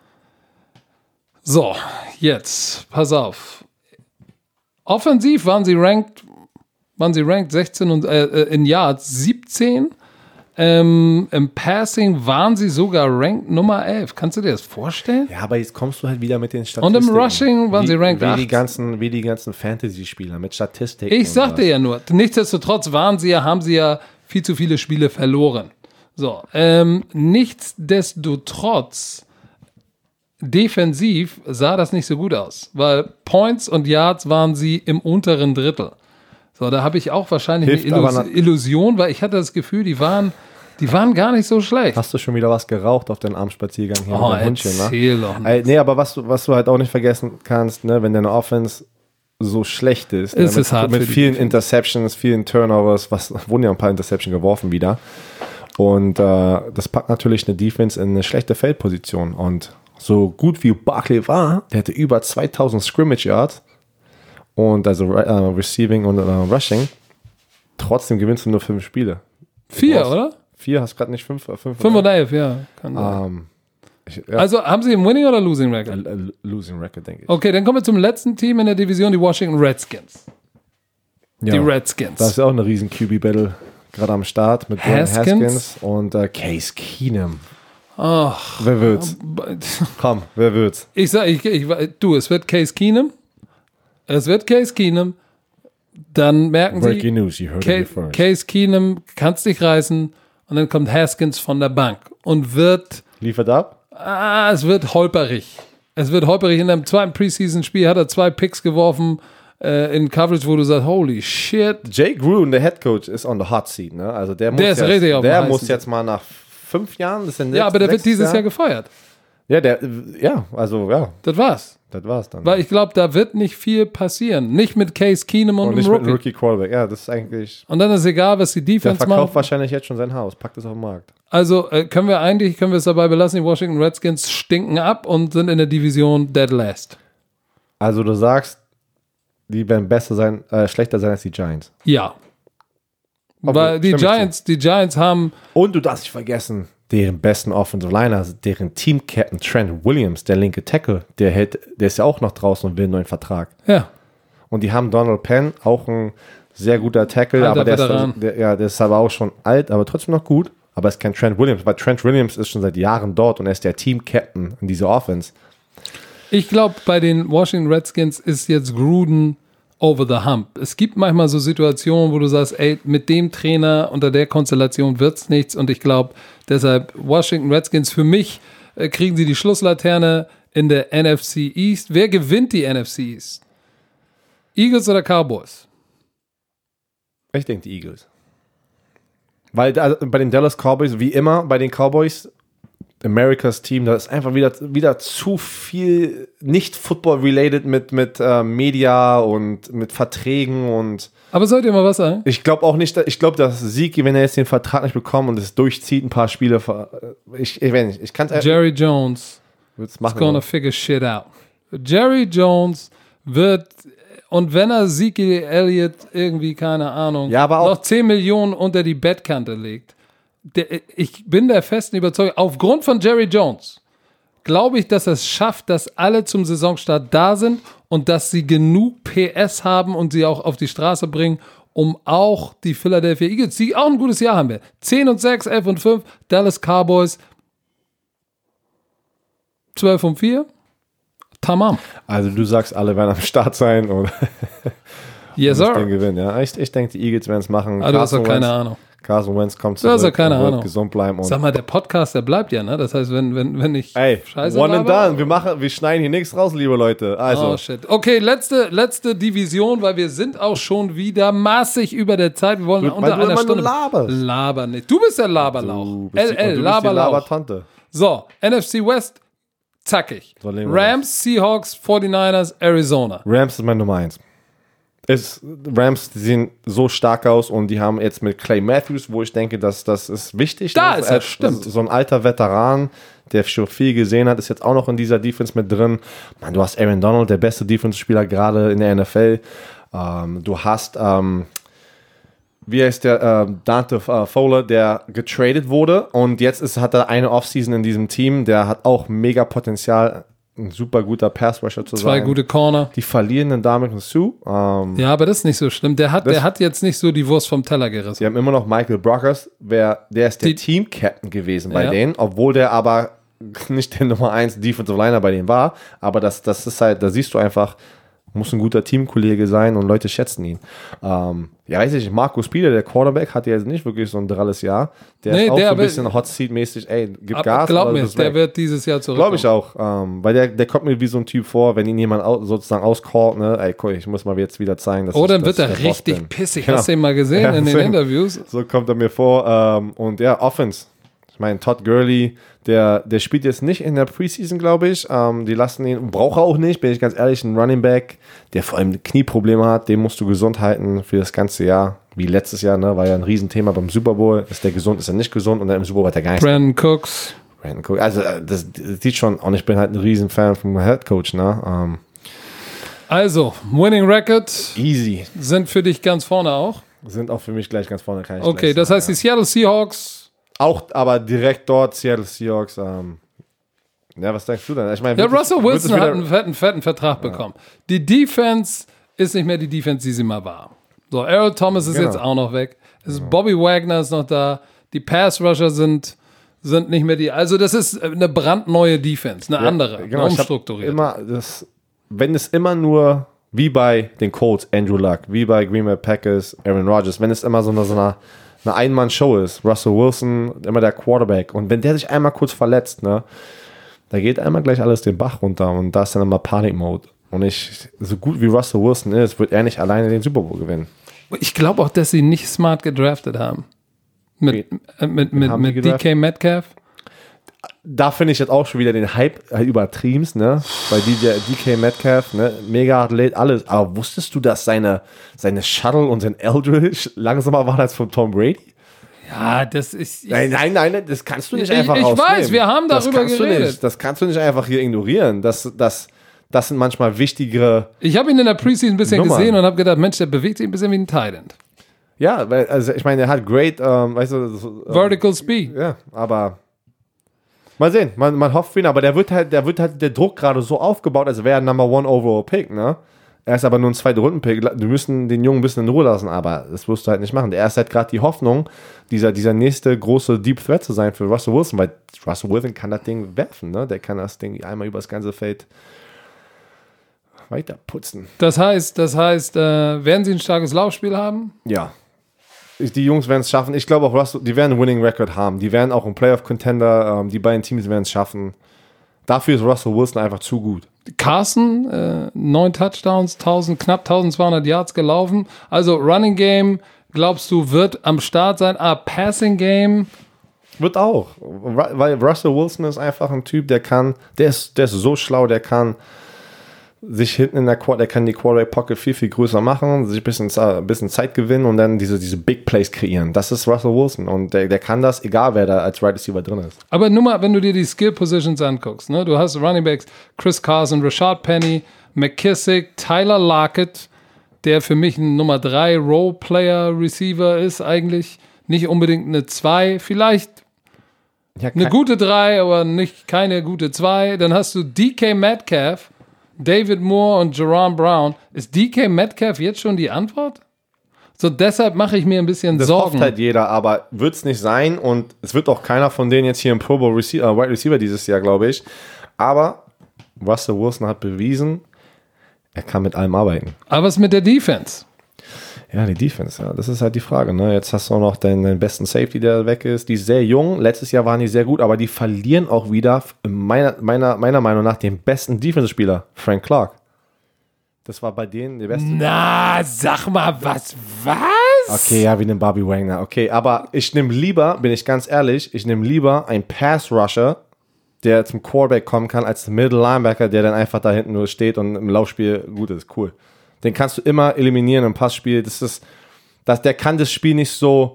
So, jetzt, pass auf. Offensiv waren sie ranked, waren sie ranked sechzehn und äh, in Yards siebzehn. Ähm, Im Passing waren sie sogar ranked Nummer elf. Kannst du dir das vorstellen? Ja, aber jetzt kommst du halt wieder mit den Statistiken. Und im Rushing waren wie, sie ranked wie acht. die ganzen, wie die ganzen Fantasy-Spieler mit Statistiken. Ich und sagte was. ja nur, nichtsdestotrotz waren sie ja, haben sie ja viel zu viele Spiele verloren. So, ähm, nichtsdestotrotz defensiv sah das nicht so gut aus, weil Points und Yards waren sie im unteren Drittel. So, da habe ich auch wahrscheinlich Hilft eine Illus- aber na- Illusion, weil ich hatte das Gefühl, die waren, die waren gar nicht so schlecht. Hast du schon wieder was geraucht auf deinen Armspaziergang hier Oh, mit deinem Hundchen, ne? erzähl doch nicht. Ey, nee, aber was du, was du halt auch nicht vergessen kannst, ne, wenn deine Offense so schlecht ist, Ist ne, es mit, hart mit für die vielen Defense. Interceptions, vielen Turnovers, was wurden ja ein paar Interceptions geworfen wieder. Und äh, das packt natürlich eine Defense in eine schlechte Feldposition. Und so gut wie Barkley war, der hatte über zweitausend Scrimmage Yards und also äh, Receiving und äh, Rushing. Trotzdem gewinnst du nur fünf Spiele. Vier, brauchst- oder? Vier, hast gerade nicht fünf, äh, fünf, Fünf oder elf, ja. Kann sein. Ähm, ich, ja, Also haben sie einen Winning oder Losing Record? äh, äh, Losing Record, denke ich. Okay, dann kommen wir zum letzten Team in der Division, die Washington Redskins. Ja, Die Redskins. da ist ja auch eine riesen Q B-Battle gerade am Start mit Dwayne Haskins? Haskins und äh, Case Keenum. Ach, Wer wird's? Komm, wer wird's? ich sag, ich, ich, du, es wird Case Keenum. Es wird Case Keenum. Dann merken Breaking sie, news, you heard it here Case, first. Case Keenum kannst dich reißen und dann kommt Haskins von der Bank und wird, Liefert ab? ah, es wird holperig. Es wird holperig. In einem zweiten Preseason-Spiel hat er zwei Picks geworfen äh, in Coverage, wo du sagst, holy shit. Jay Gruden, der Head Coach, ist on the hot seat. Ne? Also der muss Der ist jetzt, richtig auf dem der heißen muss Seat. jetzt mal nach fünf Jahren. Das ist Ja, aber der wird dieses Jahr Jahr gefeuert. Ja, der, ja, also ja, Das war's. das war's dann. Weil ich glaube, da wird nicht viel passieren. Nicht mit Case Keenum und, und einem nicht mit Rookie. einem Rookie Quarterback. Ja, das ist eigentlich. Und dann ist egal, was die Der Defense verkauft macht. wahrscheinlich jetzt schon sein Haus, packt es auf den Markt. Also äh, können wir eigentlich, können wir es dabei belassen, die Washington Redskins stinken ab und sind in der Division dead last. Also du sagst, die werden besser sein, äh, schlechter sein als die Giants. Ja. Okay, Weil die stimme ich zu. Giants, die Giants haben, Und du darfst nicht vergessen, deren besten Offensive Liner, also deren Team-Captain Trent Williams, der linke Tackle, der, hält, der ist ja auch noch draußen und will einen neuen Vertrag. ja, Und die haben Donald Penn, auch ein sehr guter Tackle, Alter aber der ist, Veteran. also, der, ja, der ist aber auch schon alt, aber trotzdem noch gut. Aber es ist kein Trent Williams, weil Trent Williams ist schon seit Jahren dort und er ist der Team-Captain in dieser Offense. ich glaube, bei den Washington Redskins ist jetzt Gruden over the hump. Es gibt manchmal so Situationen, wo du sagst, ey, mit dem Trainer unter der Konstellation wird's nichts und ich glaube, deshalb Washington Redskins, für mich äh, kriegen sie die Schlusslaterne in der N F C East. Wer gewinnt die N F C East? Eagles oder Cowboys? Ich denke die Eagles. Weil da, bei den Dallas Cowboys, wie immer, bei den Cowboys, Americas Team, da ist einfach wieder, wieder zu viel nicht Football-related mit, mit äh, Media und mit Verträgen und Aber sollt ihr mal was sagen? ich glaube auch nicht, ich glaube, dass Sieg, wenn er jetzt den Vertrag nicht bekommt und es durchzieht, ein paar Spiele, ver- ich, ich, weiß nicht, ich kann es Jerry Jones machen. gonna figure shit out. Jerry Jones wird, und wenn er Zeke Elliott irgendwie, keine Ahnung, Ja, aber auch- noch zehn Millionen unter die Bettkante legt, der, ich bin der festen Überzeugung, aufgrund von Jerry Jones, glaube ich, dass er es schafft, dass alle zum Saisonstart da sind und dass sie genug P S haben und sie auch auf die Straße bringen, um auch die Philadelphia Eagles, die auch ein gutes Jahr haben werden. zehn und sechs, elf und fünf, Dallas Cowboys zwölf und vier. Tamam. Also du sagst, alle werden am Start sein und Yes, und sir. den gewinnen. Ja, ich, ich denke, die Eagles werden es machen. Ah, du hast doch keine Wentz, Ahnung. Carson Wentz kommt Du hast zurück, doch keine und wird Ahnung. gesund bleiben. Und Sag mal, der Podcast, der bleibt ja, ne? Das heißt, wenn, wenn, wenn ich ey, Scheiße one and laber- done. Wir, machen, wir schneiden hier nichts raus, liebe Leute. Also, Oh, shit. Okay, letzte, letzte Division, weil wir sind auch schon wieder massig über der Zeit. Wir wollen Du- unter weil du einer immer nur Stunde... laberst. Laber nicht. Du bist der Laberlauch. du bist, die- L L, und du bist die Laberlauch. Labertante. So, N F C West, zackig. So legen wir Rams, Seahawks, forty-niners, Arizona. Rams ist mein Nummer eins. Es, Rams, die sehen so stark aus und die haben jetzt mit Clay Matthews, wo ich denke, dass das ist wichtig. Da ne? ist er, stimmt. So ein alter Veteran, der schon viel gesehen hat, ist jetzt auch noch in dieser Defense mit drin. Man, du hast Aaron Donald, der beste Defense-Spieler gerade in der N F L. Ähm, du hast, ähm, wie heißt der, äh, Dante äh, Fowler, der getradet wurde und jetzt ist, hat er eine Offseason in diesem Team, der hat auch mega Potenzial, ein super guter Pass-Rusher zu Zwei sein. gute Corner. Die verlieren den Dominic Sue. Ähm, Ja, aber das ist nicht so schlimm. Der hat, Das- der hat jetzt nicht so die Wurst vom Teller gerissen. Sie haben immer noch Michael Brockers, wer, der ist der Die- Team-Captain gewesen bei Ja. denen, obwohl der aber nicht der Nummer eins Defensive Liner bei denen war. Aber das, das ist halt, da siehst du einfach, muss ein guter Teamkollege sein und Leute schätzen ihn. Ähm, ja, weiß ich, Markus Pieter, der Quarterback, hat ja jetzt nicht wirklich so ein dralles Jahr. Der Nee, ist auch der so ein wird- bisschen Hot Seat-mäßig, ey, gib Aber Gas. glaub oder mir, du bist der weg. wird dieses Jahr zurückkommen. Glaube ich auch, ähm, weil der, der kommt mir wie so ein Typ vor, wenn ihn jemand au, sozusagen auscallt, ne, ey, cool, ich muss mal jetzt wieder zeigen, dass Oh, ich, dann dass wird er ich der Boss richtig bin. pissig. Genau. Hast du ihn mal gesehen Ja, in den deswegen. Interviews? So kommt er mir vor. Ähm, und ja, Offense. Ich meine, Todd Gurley, der, der spielt jetzt nicht in der Preseason, glaube ich. Ähm, die lassen ihn, braucht er auch nicht, bin ich ganz ehrlich, ein Running Back, der vor allem Knieprobleme hat, den musst du gesund halten für das ganze Jahr. Wie letztes Jahr, ne, war ja ein Riesenthema beim Super Bowl. Ist der gesund, ist er nicht gesund? Und dann im Super Bowl hat er gar nichts. Brandon Cooks. Brandon Cook. Also, äh, das, das sieht schon, und ich bin halt ein Riesenfan vom Head Coach, ne? Ähm, Also, Winning Record easy. sind für dich ganz vorne auch. Sind auch für mich gleich ganz vorne. Kann ich Okay, gleich das sagen, heißt, die Seattle Seahawks. auch, aber direkt dort, Seattle Seahawks. Ähm, ja, was denkst du denn? Ich meine, Ja, wird es- Russell wird es Wilson wieder- hat einen fetten, fetten Vertrag bekommen. Die Defense ist nicht mehr die Defense, die sie mal war. So, Earl Thomas ist Genau. jetzt auch noch weg. Es ist Bobby Wagner ist noch da. Die Pass-Rusher sind, sind nicht mehr die. Also, das ist eine brandneue Defense, eine Ja, andere, genau, eine ich hab umstrukturierte. Immer das, wenn es immer nur wie bei den Colts, Andrew Luck, wie bei Green Bay Packers, Aaron Rodgers, wenn es immer so eine, so eine, eine Ein-Mann-Show ist, Russell Wilson, immer der Quarterback, und wenn der sich einmal kurz verletzt, ne, da geht einmal gleich alles den Bach runter und da ist dann immer Panic-Mode. Und ich, so gut wie Russell Wilson ist, wird er nicht alleine den Super Bowl gewinnen. Ich glaube auch, dass sie nicht smart gedraftet haben. Mit, äh, mit, mit, haben die mit D gedraftet? K Metcalf. Da finde ich jetzt auch schon wieder den Hype halt übertrieben, ne? Bei D K Metcalf, ne? Mega Athlet, alles. Aber wusstest du, dass seine, seine Shuttle und sein Eldridge langsamer waren als von Tom Brady? Ja, das ist. Nein, nein, nein, das kannst du nicht Ich- einfach ich rausnehmen. weiß, wir haben das darüber kannst Du geredet. nicht, das kannst du nicht einfach hier ignorieren. Das, das, das sind manchmal wichtigere. Ich habe ihn in der Preseason ein bisschen Nummern. gesehen und habe gedacht, Mensch, der bewegt sich ein bisschen wie ein Tight End. Ja, weil, also ich meine, er hat great, ähm, weißt du, so, ähm, Vertical Speed. ja, aber mal sehen, man, man hofft für ihn, aber der wird halt, der wird halt der Druck gerade so aufgebaut, als wäre er ein Number One Overall Pick, ne? Er ist aber nur ein zweiter Runden-Pick. Wir müssen den Jungen ein bisschen in Ruhe lassen, aber das wirst du halt nicht machen. Er ist halt gerade die Hoffnung, dieser, dieser nächste große Deep Threat zu sein für Russell Wilson, weil Russell Wilson kann das Ding werfen, ne? Der kann das Ding einmal über das ganze Feld weiter putzen. Das heißt, das heißt, äh, werden sie ein starkes Laufspiel haben? Ja. Ich- Die Jungs werden es schaffen. Ich glaube auch, Russell, die werden einen Winning Record haben. Die werden auch einen Playoff-Contender, ähm, die beiden Teams werden es schaffen. Dafür ist Russell Wilson einfach zu gut. Carson, äh, neun Touchdowns, tausend, knapp zwölfhundert Yards gelaufen. Also Running Game, glaubst du, wird am Start sein? Ah, Passing Game. Wird auch. Ru- Weil Russell Wilson ist einfach ein Typ, der kann, der ist, der ist so schlau, der kann sich hinten in der Quad, der kann die Quarterback Pocket viel, viel größer machen, sich ein bisschen, Ze- ein bisschen Zeit gewinnen und dann diese, diese Big Plays kreieren. Das ist Russell Wilson und der, der kann das, egal wer da als Right Receiver drin ist. Aber nur mal, wenn du dir die Skill Positions anguckst, ne? Du hast Running Backs Chris Carson, Rashad Penny, McKissick, Tyler Lockett, der für mich ein Nummer drei Role-Player Receiver ist, eigentlich nicht unbedingt eine zwei, vielleicht Ja, eine kein- gute drei, aber nicht keine gute zwei. Dann hast du D K Metcalf, David Moore und Jerome Brown. Ist D K Metcalf jetzt schon die Antwort? So, deshalb mache ich mir ein bisschen Das Sorgen. hofft halt jeder, aber wird es nicht sein und es wird auch keiner von denen jetzt hier im Pro Bowl Receiver, äh, Wide Receiver dieses Jahr, glaube ich. Aber Russell Wilson hat bewiesen, er kann mit allem arbeiten. Aber was mit der Defense? Ja, die Defense, ja, das ist halt die Frage. Ne? Jetzt hast du auch noch deinen, deinen besten Safety, der weg ist. Die ist sehr jung. Letztes Jahr waren die sehr gut, aber die verlieren auch wieder, meiner, meiner, meiner Meinung nach, den besten Defense-Spieler, Frank Clark. Das war bei denen der beste. Na, sag mal, was, was? Okay, ja, wie den Bobby Wagner. Okay, aber ich nehme lieber, bin ich ganz ehrlich, ich nehme lieber einen Pass-Rusher, der zum Quarterback kommen kann, als einen Middle-Linebacker, der dann einfach da hinten nur steht und im Laufspiel gut ist. Cool. Den kannst du immer eliminieren im Passspiel. Das ist, das, der kann das Spiel nicht so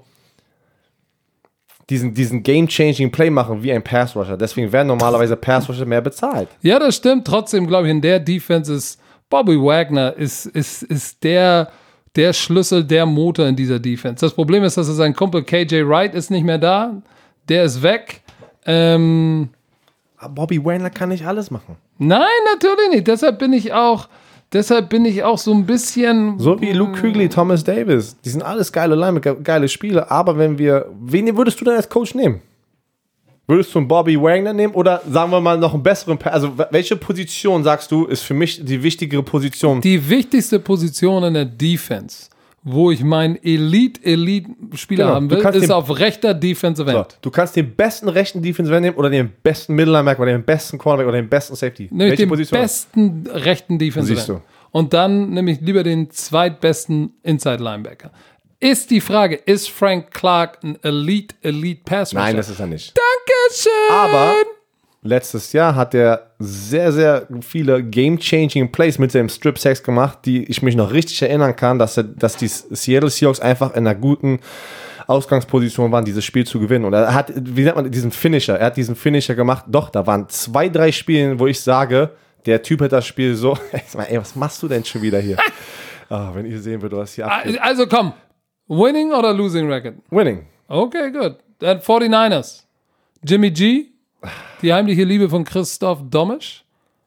diesen, diesen Game-Changing Play machen wie ein Pass-Rusher. Deswegen werden normalerweise Pass-Rusher mehr bezahlt. Ja, das stimmt. Trotzdem glaube ich, in der Defense ist Bobby Wagner ist, ist, ist der, der Schlüssel, der Motor in dieser Defense. Das Problem ist, dass sein Kumpel K J Wright ist nicht mehr da. Der ist weg. Ähm, Bobby Wagner kann nicht alles machen. Nein, natürlich nicht. Deshalb bin ich auch, deshalb bin ich auch so ein bisschen. So wie Luke Kuechly, Thomas Davis. Die sind alles geile Linebacker, geile Spieler. Aber wenn wir, wen würdest du denn als Coach nehmen? Würdest du einen Bobby Wagner nehmen oder sagen wir mal noch einen besseren, also welche Position sagst du ist für mich die wichtigere Position? Die wichtigste Position in der Defense, wo ich meinen Elite-Elite-Spieler genau. haben will, ist auf rechter Defensive End. So, du kannst den besten rechten Defensive End nehmen oder den besten Middle Linebacker oder den besten Cornerback oder den besten Safety. Nämlich welche den Position? besten rechten Defensive Siehst End. du. Und dann nämlich lieber den zweitbesten Inside Linebacker. Ist die Frage, ist Frank Clark ein Elite, Elite Pass Rusher? Nein, das ist er nicht. Dankeschön! Aber letztes Jahr hat er sehr, sehr viele Game-Changing Plays mit seinem Strip-Sacks gemacht, die ich mich noch richtig erinnern kann, dass, er, dass die Seattle Seahawks einfach in einer guten Ausgangsposition waren, dieses Spiel zu gewinnen. Und er hat, wie nennt man diesen Finisher? Er hat diesen Finisher gemacht. Doch, da waren zwei, drei Spiele, wo ich sage, der Typ hat das Spiel so, ey, was machst du denn schon wieder hier? Oh, wenn ihr sehen würdet, was hier abgeht. Also komm, winning oder losing record? Winning. Okay, gut. Dann forty-niners. Jimmy G, die heimliche Liebe von Christoph Domisch.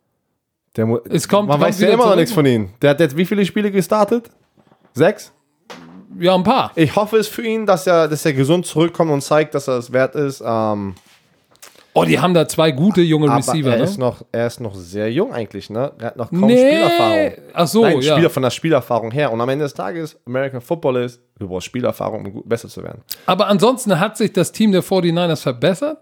Der mu- Es kommt, Man kommt weiß ja wieder immer noch zurück. nichts von ihm. Der hat jetzt wie viele Spiele gestartet? Sechs? Ja, ein paar. Ich hoffe es für ihn, dass er, dass er gesund zurückkommt und zeigt, dass er es wert ist. Ähm, Oh, die haben da zwei gute junge aber Receiver, er, ne? ist noch, er ist noch sehr jung eigentlich, ne? Er hat noch kaum Nee. Spielerfahrung. Ach so, Nein, ja. Spieler von der Spielerfahrung her. Und am Ende des Tages, American Football ist, du brauchst Spielerfahrung, um gut, besser zu werden. Aber ansonsten hat sich das Team der forty-niners verbessert?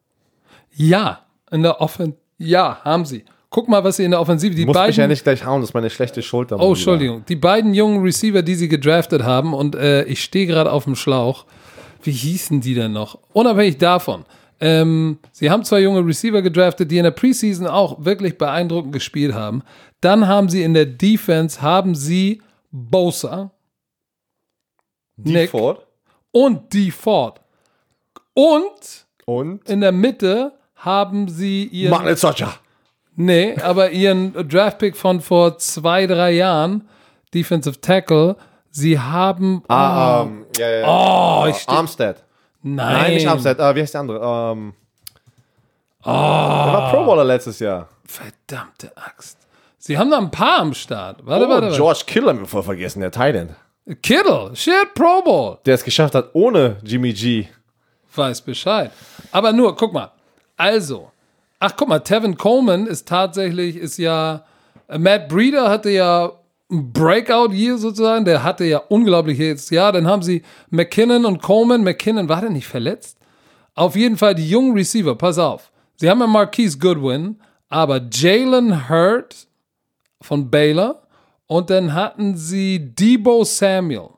Ja, in der Offensive. Ja, haben sie. Guck mal, was sie in der Offensive, die Du musst beiden. mich ja nicht gleich hauen, das ist meine schlechte Schulter. Oh, Entschuldigung. Die beiden jungen Receiver, die sie gedraftet haben, und äh, ich stehe gerade auf dem Schlauch. Wie hießen die denn noch? Unabhängig davon. Ähm, sie haben zwei junge Receiver gedraftet, die in der Preseason auch wirklich beeindruckend gespielt haben. Dann haben sie in der Defense, haben sie Bosa, Die Nick Ford und Dee Ford. Und und in der Mitte haben sie ihren... Martin Socha. Nee, aber ihren Draftpick von vor zwei, drei Jahren, Defensive Tackle, sie haben... Ah, oh, ähm, ja, ja, ja. oh, ich steh, Armstead. nein. Nein, nicht Armstead. Äh, wie heißt der andere? Ähm, oh. Der war Pro Bowler letztes Jahr. Verdammte Axt. Sie haben da ein paar am Start. Warte, Oh, warte, warte. George Kittle haben wir voll vergessen, der Tight End. Kittle, shit, Pro Bowl. Der es geschafft hat ohne Jimmy G. Weiß Bescheid. Aber nur, guck mal. Also, ach guck mal, Tevin Coleman ist tatsächlich, ist ja, äh, Matt Breida hatte ja ein Breakout-Year sozusagen, der hatte ja unglaubliches Jahr. Dann haben sie McKinnon und Coleman. McKinnon, war der nicht verletzt? Auf jeden Fall die jungen Receiver, pass auf. Sie haben ja Marquise Goodwin, aber Jalen Hurd von Baylor und dann hatten sie Deebo Samuel.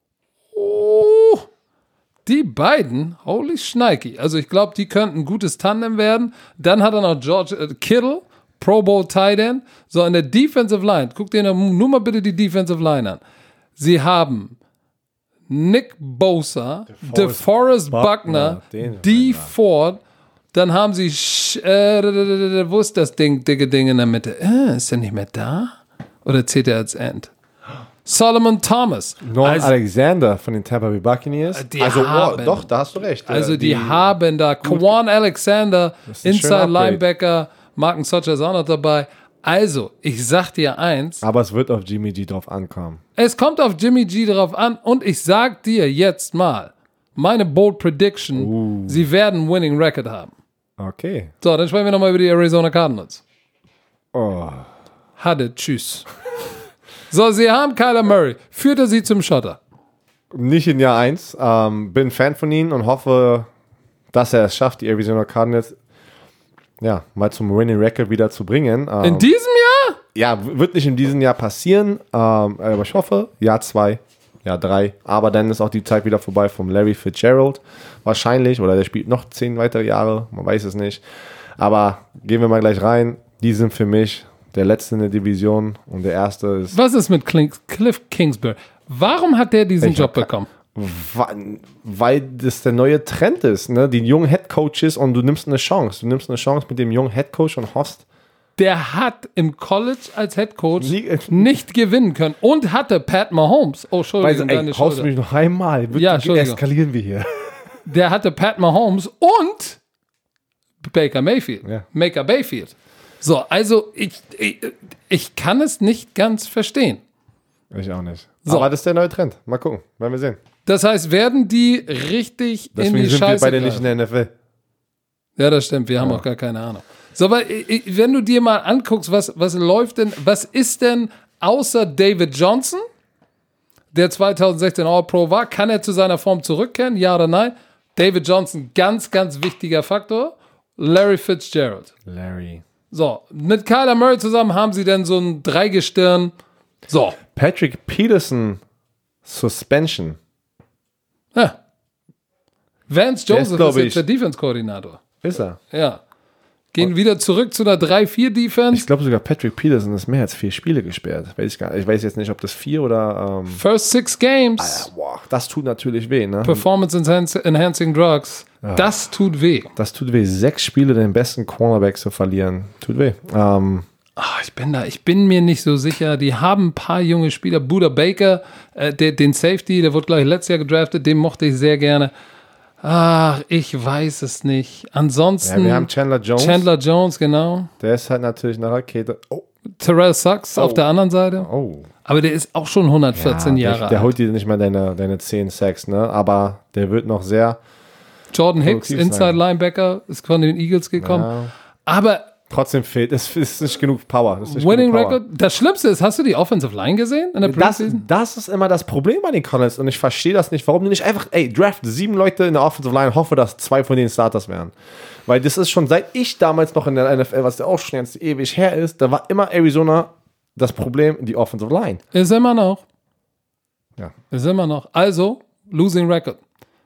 Oh, die beiden, holy Schneiki. Also ich glaube, die könnten ein gutes Tandem werden. Dann hat er noch George äh, Kittle, Pro Bowl Tight End. So, in der Defensive Line, guck dir nur mal bitte die Defensive Line an. Sie haben Nick Bosa, DeForest Buckner, Dee Ford, dann haben sie, Sch- äh, wo ist das Ding, dicke Ding in der Mitte? Äh, ist der nicht mehr da? Oder zählt er als End? Solomon Thomas. Norm Also- Alexander von den Tampa Bay Buccaneers. Die also, oh, haben- doch, da hast du recht. Also Äh, die, haben da Quan Alexander, ist ein schöner Inside Upgrade. Linebacker, Marken Socha ist auch noch dabei. Also, ich sag dir eins, Aber es wird auf Jimmy G drauf ankommen. es kommt auf Jimmy G drauf an und ich sag dir jetzt mal, meine Bold Prediction, Uh. sie werden einen Winning Record haben. Okay. So, dann sprechen wir nochmal über die Arizona Cardinals. Oh. Hatte, tschüss. So, sie haben Kyler Murray. Führt er sie zum Schotter? Nicht in Jahr eins. Ähm, bin Fan von ihm und hoffe, dass er es schafft, die Arizona Cardinals ja, mal zum Winning Record wieder zu bringen. Ähm, In diesem Jahr? Ja, wird nicht in diesem Jahr passieren, ähm, aber ich hoffe, Jahr zwei, Jahr drei. Aber dann ist auch die Zeit wieder vorbei vom Larry Fitzgerald. Wahrscheinlich, oder der spielt noch zehn weitere Jahre, man weiß es nicht. Aber gehen wir mal gleich rein. Die sind für mich der Letzte in der Division und der Erste ist... Was ist mit Cliff Kingsbury? Warum hat der diesen Ich Job hab- bekommen? Weil das der neue Trend ist, ne? Die jungen Headcoaches und du nimmst eine Chance. Du nimmst eine Chance mit dem jungen Headcoach und hoffst. Der hat im College als Headcoach Nie- nicht gewinnen können und hatte Pat Mahomes. Oh, Weil, Entschuldigung, ey, deine haust du Schulter. mich noch einmal. Bitte Ja, Entschuldigung. eskalieren wir hier. Der hatte Pat Mahomes und Baker Mayfield. Ja. Baker Mayfield. So, also ich, ich, ich kann es nicht ganz verstehen. Ich auch nicht. So. Aber das ist der neue Trend. Mal gucken, werden wir sehen. Das heißt, werden die richtig Deswegen in die sind Scheiße wir beide nicht in greifen? der N F L. Ja, das stimmt. Wir haben auch gar keine Ahnung. So, aber äh, wenn du dir mal anguckst, was, was läuft denn, was ist denn außer David Johnson, der zwanzig sechzehn All-Pro war, kann er zu seiner Form zurückkehren? Ja oder nein? David Johnson, ganz, ganz wichtiger Faktor. Larry Fitzgerald. Larry. So, mit Kyler Murray zusammen haben sie dann so ein Dreigestirn. So, Patrick Peterson Suspension. ja. Vance Der ist, Joseph glaub ist, jetzt ich- der Defense-Koordinator. Ist er? Ja. Gehen wieder zurück zu einer drei vier Defense. Ich glaube sogar Patrick Peterson ist mehr als vier Spiele gesperrt. Weiß ich, gar nicht. Ich weiß jetzt nicht, ob das vier oder... Ähm, First six games. boah, das tut natürlich weh, ne? Performance enhance- Enhancing Drugs. Das tut weh. Das tut weh. Sechs Spiele den besten Cornerback zu verlieren. Tut weh. Ähm, Ah, ich bin da, ich bin mir nicht so sicher. Die haben ein paar junge Spieler. Buda Baker, äh, der, den Safety, der wurde gleich letztes Jahr gedraftet, den mochte ich sehr gerne. Ach, ich weiß es nicht. Ansonsten. ja, wir haben Chandler Jones. Chandler Jones, genau. Der ist halt natürlich eine Rakete. Oh. Terrell Suggs auf der anderen Seite. oh. Aber der ist auch schon hundertvierzehn Ja, Jahre der, der alt. holt dir nicht mal deine, deine zehn Sacks, ne? Aber der wird noch sehr... Jordan Hicks, produktiv Inside sein. Linebacker, ist von den Eagles gekommen. Ja. Aber Trotzdem fehlt, es ist nicht genug Power. Es ist nicht Winning genug Power. Record, das Schlimmste ist, hast du die Offensive Line gesehen in der Das, Preseason? das ist immer das Problem bei den Cardinals und ich verstehe das nicht, warum die nicht einfach, ey, draft sieben Leute in der Offensive Line, hoffe, dass zwei von denen Starters wären. Weil das ist schon, seit ich damals noch in der N F L, was ja auch schon jetzt ewig her ist, da war immer Arizona das Problem, die Offensive Line. Ist immer noch. Ja. Ist immer noch. Also, Losing Record.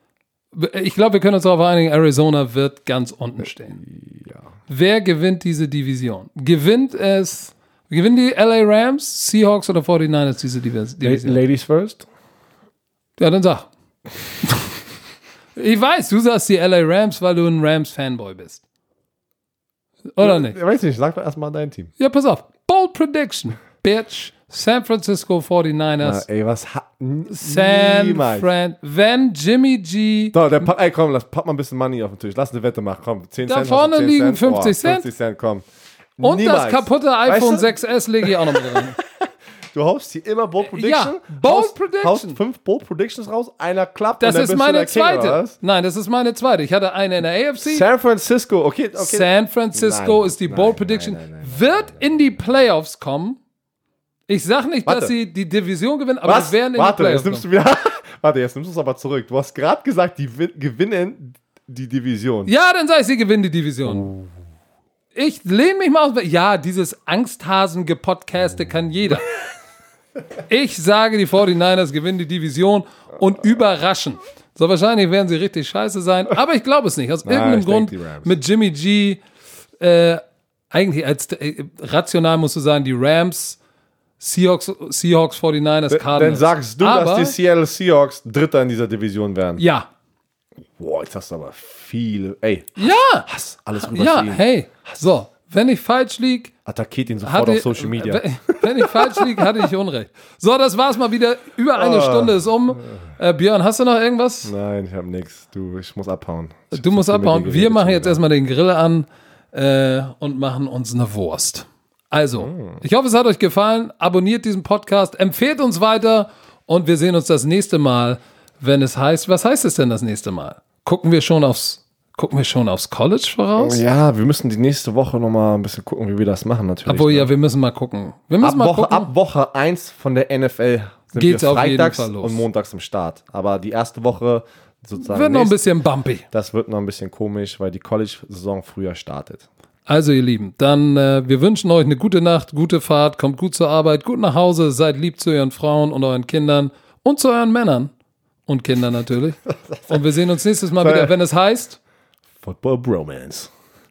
Ich glaube, wir können uns darauf einigen, Arizona wird ganz unten stehen. Ja. Wer gewinnt diese Division? Gewinnt es, gewinnen die L A Rams, Seahawks oder forty-niners diese Divis- Division? Ladies first? Ja, dann sag. Ich weiß, du sagst die L A Rams, weil du ein Rams-Fanboy bist. Oder nicht? Ich weiß nicht, sag doch erstmal dein Team. Ja, pass auf. Bold Prediction. Bitch. San Francisco forty-niners. Na, ey, was hat. San niemals. Fran. Wenn Jimmy G. So, der pa ey, komm, lass, pack mal ein bisschen Money auf den Tisch. Lass eine Wette machen, komm. zehn Da Cent, vorne hast du zehn liegen Cent? fünfzig Oh, Cent. fünfzig Cent, komm. Und Niemals. das kaputte iPhone Weißt du? sechs S lege ich auch noch mit rein. Du haust hier immer Bold Prediction. Ja, Bold haust, Prediction. Haust fünf Bold Predictions raus, einer klappt Das und dann ist bist du meine der King, oder zweite. was? Nein, das ist meine zweite. Ich hatte eine in der A F C. San Francisco, okay. okay. San Francisco Nein, ist die nein, Bold nein, Prediction. nein, nein, nein, Wird in die Playoffs kommen. Ich sag nicht, Warte. dass sie die Division gewinnen, aber Was? sie werden in Warte, die jetzt Playoffs nimmst kommen. du wieder. Warte, jetzt nimmst du es aber zurück. Du hast gerade gesagt, die win- gewinnen die Division. Ja, dann sag ich, sie gewinnen die Division. Ich lehne mich mal aus. Ja, dieses Angsthasen-Gepodcaste kann jeder. Ich sage, die forty-niners gewinnen die Division und überraschen. So, wahrscheinlich werden sie richtig scheiße sein, aber ich glaube es nicht. Aus irgendeinem ich denk Grund die Rams. mit Jimmy G, äh, eigentlich als äh, rational musst du sagen, die Rams, Seahawks, Seahawks forty-niners, Dann Cardinals. sagst du, aber, dass die Seattle Seahawks Dritter in dieser Division werden. Ja. Boah, jetzt hast du aber viele. Ey, Ja. Hass, alles rüber Ja, zu ihm. hey. So, wenn ich falsch liege, Attackiert ihn sofort Hatte, auf Social Media. Wenn, wenn ich falsch liege, hatte ich Unrecht. So, das war's mal wieder. Über eine Stunde ist um. Äh, Björn, hast du noch irgendwas? Nein, ich habe nichts. Du, ich muss abhauen. Ich Du hab musst zu viel mit abhauen. dir Wir geredet machen schon jetzt wieder. erstmal den Grill an äh, und machen uns eine Wurst. Also, Mm. ich hoffe, es hat euch gefallen. Abonniert diesen Podcast, empfehlt uns weiter und wir sehen uns das nächste Mal, wenn es heißt, was heißt es denn das nächste Mal? Gucken wir schon aufs gucken wir schon aufs College voraus? Ja, wir müssen die nächste Woche nochmal ein bisschen gucken, wie wir das machen natürlich. Obwohl, ne? ja, wir müssen mal gucken. Wir müssen ab, mal Woche, gucken. ab Woche eins von der N F L sind Geht's wir auf jeden freitags Fall los. und montags im Start. Aber die erste Woche sozusagen Wird noch ein nächst- bisschen bumpy. das wird noch ein bisschen komisch, weil die College-Saison früher startet. Also, ihr Lieben, dann äh, wir wünschen euch eine gute Nacht, gute Fahrt, kommt gut zur Arbeit, gut nach Hause, seid lieb zu euren Frauen und euren Kindern und zu euren Männern und Kindern natürlich. Und wir sehen uns nächstes Mal wieder, wenn es heißt Football Bromance.